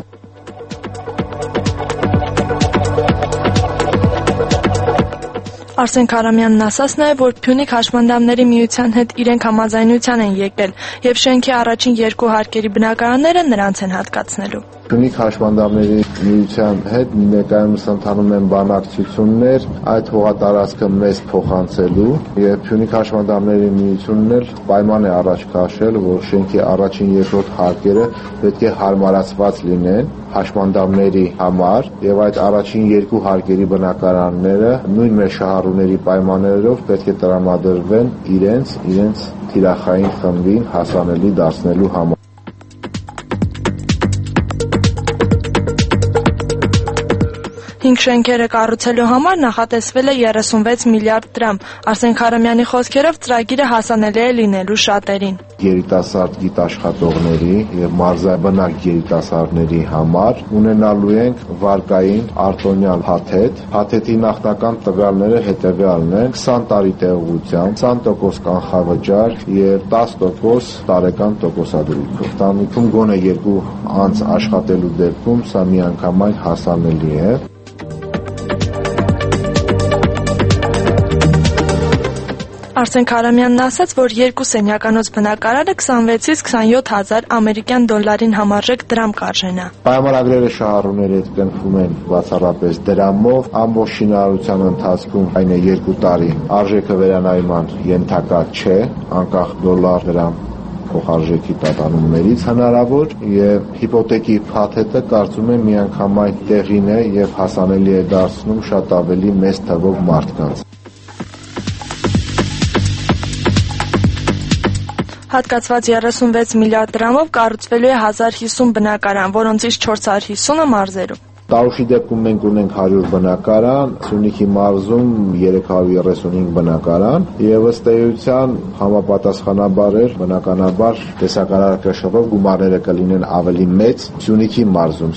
S13: Արսեն Քարամյանն ասաց նաև, որ Փյունիկ հաշմանդամների միության հետ իրենք համաձայնության են եկել եւ շենքի առաջին երկու հարկերի բնակարանները նրանց են հատկացնելու։
S18: Փյունիկ հաշմանդամների միության հետ ներկայումս ընթանում են բանակցություններ այդ հողատարածքը մեզ փոխանցելու եւ Փյունիկ հաշմանդամների միությունն էլ պայման է առաջ քաշել, որ շենքի առաջին երկրորդ հարկերը պետք է հարմարացված լինեն հաշմանդամների համար եւ այդ առաջին երկու հարկերի բնակարանները նույն մեր շահառուների պայմաններով պետք է տրամադրվեն իրենց իրենց թիրախային խմբին հասանելի դարձնելու համար։
S13: Հինգ շենքերը կառուցելու համար նախատեսվել է երեսունվեց միլիարդ դրամ։ Արսեն Քարամյանի խոսքերով ծրագիրը հասանելի է լինելու շատերին։
S18: Երիտասարդ գիտաշխատողների եւ մարզաբնակ երիտասարդների համար ունենալու ենք վարկային արտոնյալ փաթեթ։ Փաթեթի նախնական տվյալները հետեւյալն են՝ քսան տարի տևողությամբ, քսան տոկոս կանխավճար եւ տասը տոկոս տարեկան տոկոսադրույքով։ Տանիքում գոնե երկու անց աշխատելու դեպքում սա միանգամայն հասանելի է։
S13: Արսեն Քարամյանն ասաց, որ երկու սենյականոց բնակարանը քսանվեցից քսանյոթ հազար ամերիկյան դոլարին համարժեք դրամ կարժենա։
S18: Պայմանագրերը շահառուների հետ կնքվում են բացառապես դրամով, ամբողջ շինարարության ընթացքում այն է երկու տարի արժեքը վերանայման ենթակա չէ, անկախ դոլար դրամ փոխարժեքի տատանումներից հնարավոր եւ հիպոթեկի փաթեթը կարծում եմ միանգամայն տեղին է եւ հասանելի է դարձնում շատ ավելի մեծ թվով մարդկանց։
S13: Հատկացված երեսունվեց միլիարդ դրամով կառուցվելու է հազար հիսուն բնակարան, որոնցից չորս հարյուր հիսունը մարզերում։
S18: Տարուշի դեպքում մենք ունենք հարյուր բնակարան, Սյունիքի մարզում երեք հարյուր երեսունհինգ բնակարան եւ ըստ էության համապատասխանաբար էր բնականաբար տեսակարարքաշռով գումարները կլինեն ավելի մեծ Սյունիքի մարզում։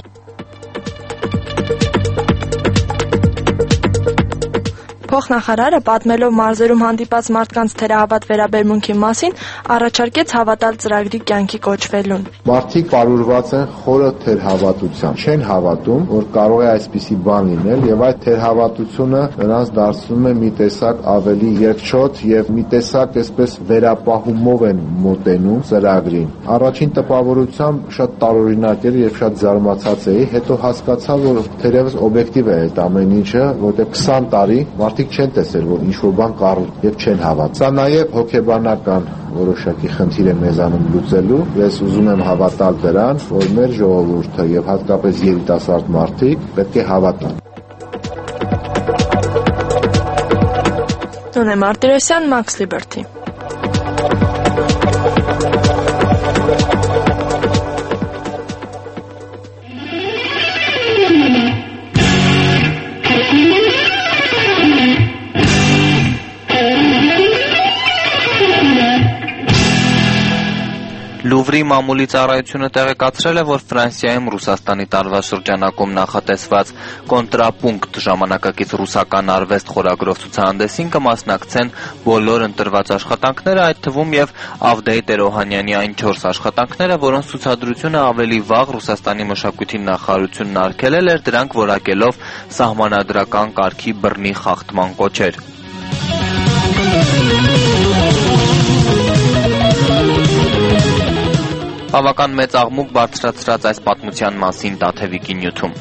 S13: Փոխնախարարը պատմելով մարզերում հանդիպած մարդկանց թերահավատ վերաբերմունքի մասին առաջարկեց հավատալ ծրագրի կյանքի կոչվելուն։
S18: Մարդիկ պարուրված են խորը թերհավատության, չեն հավատում, որ կարող է այսպիսի բան լինել եւ այդ թերհավատությունը նրանց դարձնում է մի տեսակ ավելի երկչոտ եւ մի տեսակ այսպես վերապահումով են մոտենում ծրագրին։ Առաջին տպավորությամբ շատ տարօրինակ էր եւ շատ զարմացած էի, հետո հասկացա, որ թերևս օբյեկտիվ է այդ ամեն ինչը, որտեղ քսան տարի մարդիկ չեն տեսել, որ ինչ-որ բան կառ եւ չեն հավատալ։ Սա նաեւ հոգեբանական որոշակի խնդիր է մեզանում լուծելու։ Ես ուզում եմ հավատալ դրան, որ մեր ժողովուրդը եւ հատկապես երիտասարդ մարդիկ պետք է հավատան։
S13: Նոնե Մարտիրոսյան, Max Liberty։
S5: Լուվրի մամուլի ծառայությունը տեղեկացրել է, որ Ֆրանսիայում Ռուսաստանի տարվա շրջանակում նախատեսված կոնտրապունկտ ժամանակակից ռուսական արվեստ խորագրով ցուցահանդեսին կմասնակցեն բոլոր ընտրված աշխատանքները, այդ թվում եւ Ավդեյ Տեր-Օհանյանի այն չորս աշխատանքները, որոնց ցուցադրությունը ավելի վաղ Ռուսաստանի մշակույթի նախարարությունն արգելել էր, դրանք որակելով սահմանադրական կարգի բռնի խախտման կոչեր։ Բավական մեծ աղմուկ բարձրացրած այս պատմության մասին Տաթևիկի նյութում։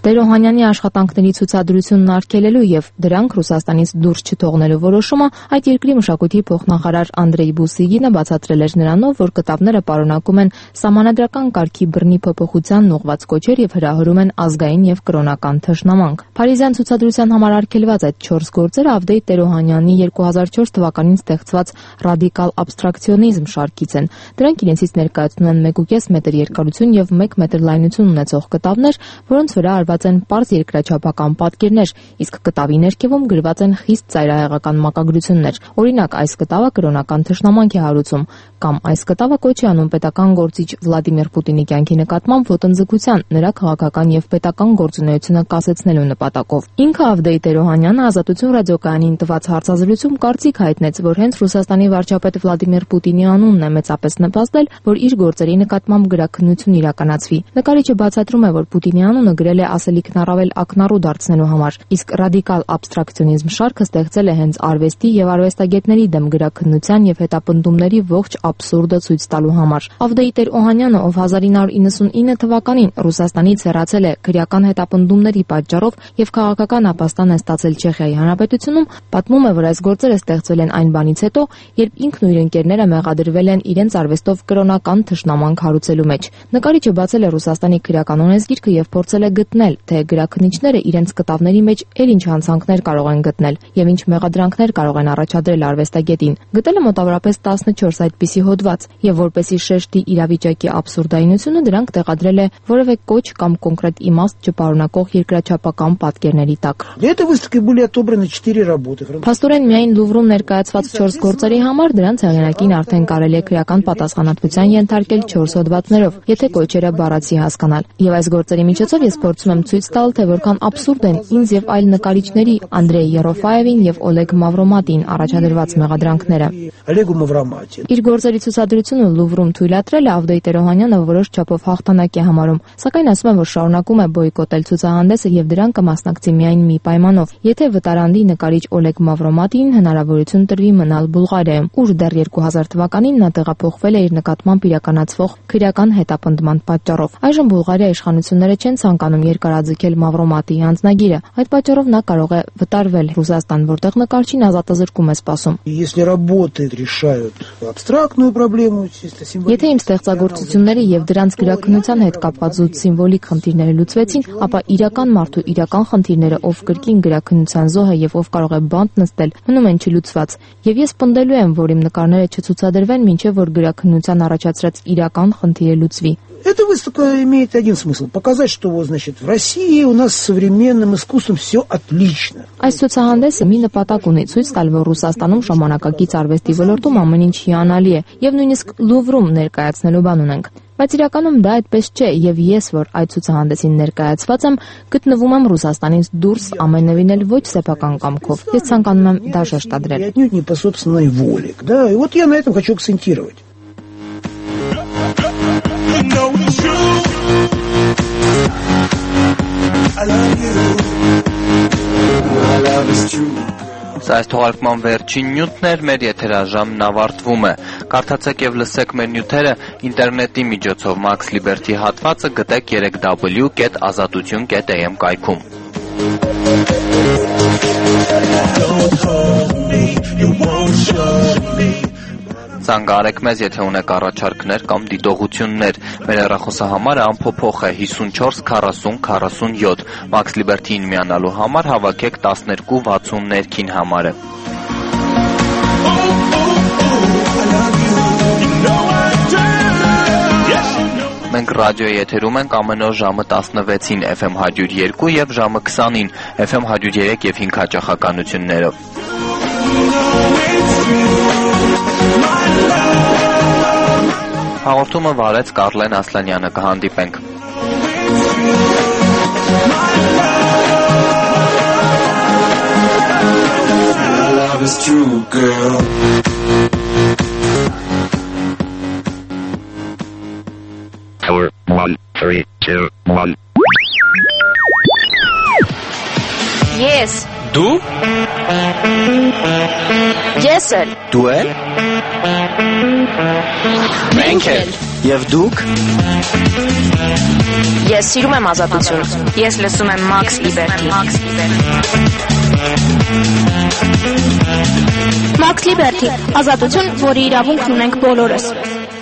S19: Տեր-Օհանյանի աշխատանքների ցուցադրությունն արգելելու եւ դրանք Ռուսաստանից դուրս չթողնելու որոշումը այդ երկրի մշակույթի փոխնախարար Անդրեյ Բուսիգինը բացատրել էր նրանով, որ կտավները պարունակում են սահմանադրական կարգի բռնի փոփոխությանն ուղղված կոչեր եւ հրահրում են ազգային եւ կրոնական թշնամանք։ Փարիզյան ցուցադրության համար արգելված այդ չորս գործերը Ավդեյ Տեր-Օհանյանի երկու հազար չորս թվականին ստեղծված ռադիկալ աբստրակցիոնիզմ շարքից են։ Դրանք իրենցից ներկայացնում են մեկ ու կես մետր երկարություն եւ մեկ մետր լայնություն ունեցող կտավներ, որոնց վրա արված են պարզ երկրաչափական պատկերներ, իսկ կտավի ներքևում գրված են խիստ ծայրահեղական մակագրություններ։ Օրինակ, այս կտավը կրոնական թշնամանք է հարուցում, կամ այս կտավը կոչ է անում պետական գործիչ Վլադիմիր Պուտինի կյանքի նկատմամբ ոտնձգության, նրա քաղաքական եւ պետական գործունեությունը կասեցնելու նպատակով։ Ինքը Ավդեյ Տեր-Օհանյանը Ազատություն ռադիոկայանին տված հարցազրույցում կարծիք հայտնեց, որ հենց Ռուսաստանի վարչապետ Վլադիմիր Պուտինի անունն է մեծապես նպաստել, որ իր գործերի նկատմամբ գրաքննություն իրականացվի։ Նկարիչը բացատրում է, որ Պուտինի անունը գրել է ասելիքն առավել ակնառու դարձնելու համար, իսկ ռադիկալ աբստրակցիոնիզմ շարքը ստեղծել է հենց արվեստի եւ արվեստագետների դեմ գրաքննության եւ հետապնդումների ողջ աբսուրդը ցույց տալու համար։ Ավդեյ Տեր-Օհանյանը, ով հազար ինը հարյուր իննսունինը թվականին Ռուսաստանից հեռացել է քրեական հետապնդումների պատճառով եւ քաղաքական ապաստան է ստացել Չեխիայի Հանրապետությունում, պատմում է, որ այս գործերը ստեղծվել են այն բանից հետո, երբ ինքն ու իր ընկերները մեղադրվել են իրենց արվեստով կրոնական թշնամանք հարուցելու մեջ։ Նկարիչը բացել է Ռուսաստանի քրեական օրենսգիրքը եւ փորձել է գտնել, թե գրաքննիչները իրենց կտավների մեջ էլ ինչ հանցանքներ կարող են գտնել եւ ինչ մեղադրանքներ կարող են առաջադրել արվեստագետին։ Գտել է մոտավորապես տասնչորս այդպիսի հոդված եւ որպեսի շեշտի իրավիճակի աբսուրդայնությունը դրանք տեղադրել է որևէ կոչ կամ կոնկրետ իմաստ չպարունակող երկրաչափական պատկերների տակ։ Փաստորեն միայն Լուվրում ներկայացված չորս գործերի համար դրանց հեղինակին արդեն կարելի է քրեական պատասխանատվության ենթարկել չորս հոդվածներով, եթե կոչերը բառացի հասկանալ։ Եվ այս գործերի միջոցով ես փորձում եմ ցույց տալ, թե որքան աբսուրդ են ինձ եւ այլ նկարիչների Անդրեյ Երոֆաևին եւ Օլեգ Մավրոմատին առաջադրված մեղադրանքները։ Իր գործերի ցուցադրությունը Լուվրում թույլատրել է Ավդեյ Տեր-Օհանյանը որոշ չափով հաղթանակ է համարում, սակայն ասում է, որ շարունակում է բոյկոտել ցուցահանդեսը եւ դրան կմասնակցի միայն մի պայմանով, եթե վտարանդի նկարիչ Օլեգ Մավրոմատին հնարավորություն տրվի մնալ Բուլղարիայում, ուր դեռ երկու հազար թվականին նա տեղափոխվել է իր նկատմամբ իրականացվող քրեական հետապնդման պատճառով։ Այժմ Բուլղարիայի իշխանությունները չեն ցանկանում երկարաձգել Մավրոմատիի անձնագիրը։ Այդ պատճառով նա կարող է վտարվել Ռուսաստան, որտեղ նկարչին ազատազրկում է սպասում։ Եթե իմ ստեղծագործությունները եւ դրանց գրաքննության հետ կապված զուտ սիմվոլիկ խնդիրները լուծվեցին, ապա իրական մարդու իրական խնդիրները, ով կրկին գրաքննության զոհ է եւ ով կարող է բանտ նստել, մնում են չլուծված։ Եվ ես պնդելու եմ, որ իմ նկարները չցուցադրվեն, մինչեւ որ գրաքննության առաջացրած իրական խնդիրը լուծվի։
S20: Эта выставка имеет один смысл – показать, что вот, значит, в России у нас с современным искусством все отлично.
S19: Այս ցուցահանդեսը մի նպատակ ունի՝ ցույց տալ, որ Ռուսաստանում ժամանակակից արվեստի ոլորտում ամեն ինչ հիանալի է, եւ նույնիսկ Լուվրում ներկայացնելու բան ունենք։ Բայց իրականում դա այդպես չէ, եւ ես, որ այդ ցուցահանդեսին ներկայացված եմ, գտնվում եմ Ռուսաստանից դուրս ամենևին էլ ոչ սեփական կամքով։ Ես ցանկանում եմ դա շեշտադրել։
S20: Отнюдь не по собственной воле, да, и вот я на этом хочу акцентировать. Know it's true. I love you. My love is true.
S5: Այս թողարկման վերջին նյութն էր, մեր եթերաժամն ավարտվում է։ Կարդացեք եւ լսեք մեր նյութերը ինտերնետի միջոցով Max Liberty հատվածը գտեք w w w dot azatutun dot a m կայքում։ Don't hold me, you won't show me. Զանգահարեք մեզ, եթե ունեք առաջարկներ կամ դիտողություններ։ Մեր հեռախոսահամարը անփոփոխ է հիսունչորս քառասուն քառասունյոթ։ Max Liberty-ին միանալու համար հավաքեք տասներկու վաթսուն ներքին համարը։ Մենք ռադիոյի եթերում ենք ամեն օր ժամը տասնվեցին F M one oh two եւ ժամը քսանին F M one oh three եւ հինգ հաճախականություններով։ Հաղորդումը վարեց Կարլեն Ասլանյանը, կհանդիպենք։ Love is true, girl.
S3: Four, one, three, two, one.
S4: Yes.
S5: Դու?
S4: Ես էլ։
S5: Դու էլ։
S4: Մենք էլ։
S21: Եվ դուք?
S4: Ես սիրում եմ ազատություն։ Ես լսում եմ Max Liberty։
S22: Max Liberty, ազատություն, որի իրավունքն ունենք բոլորս։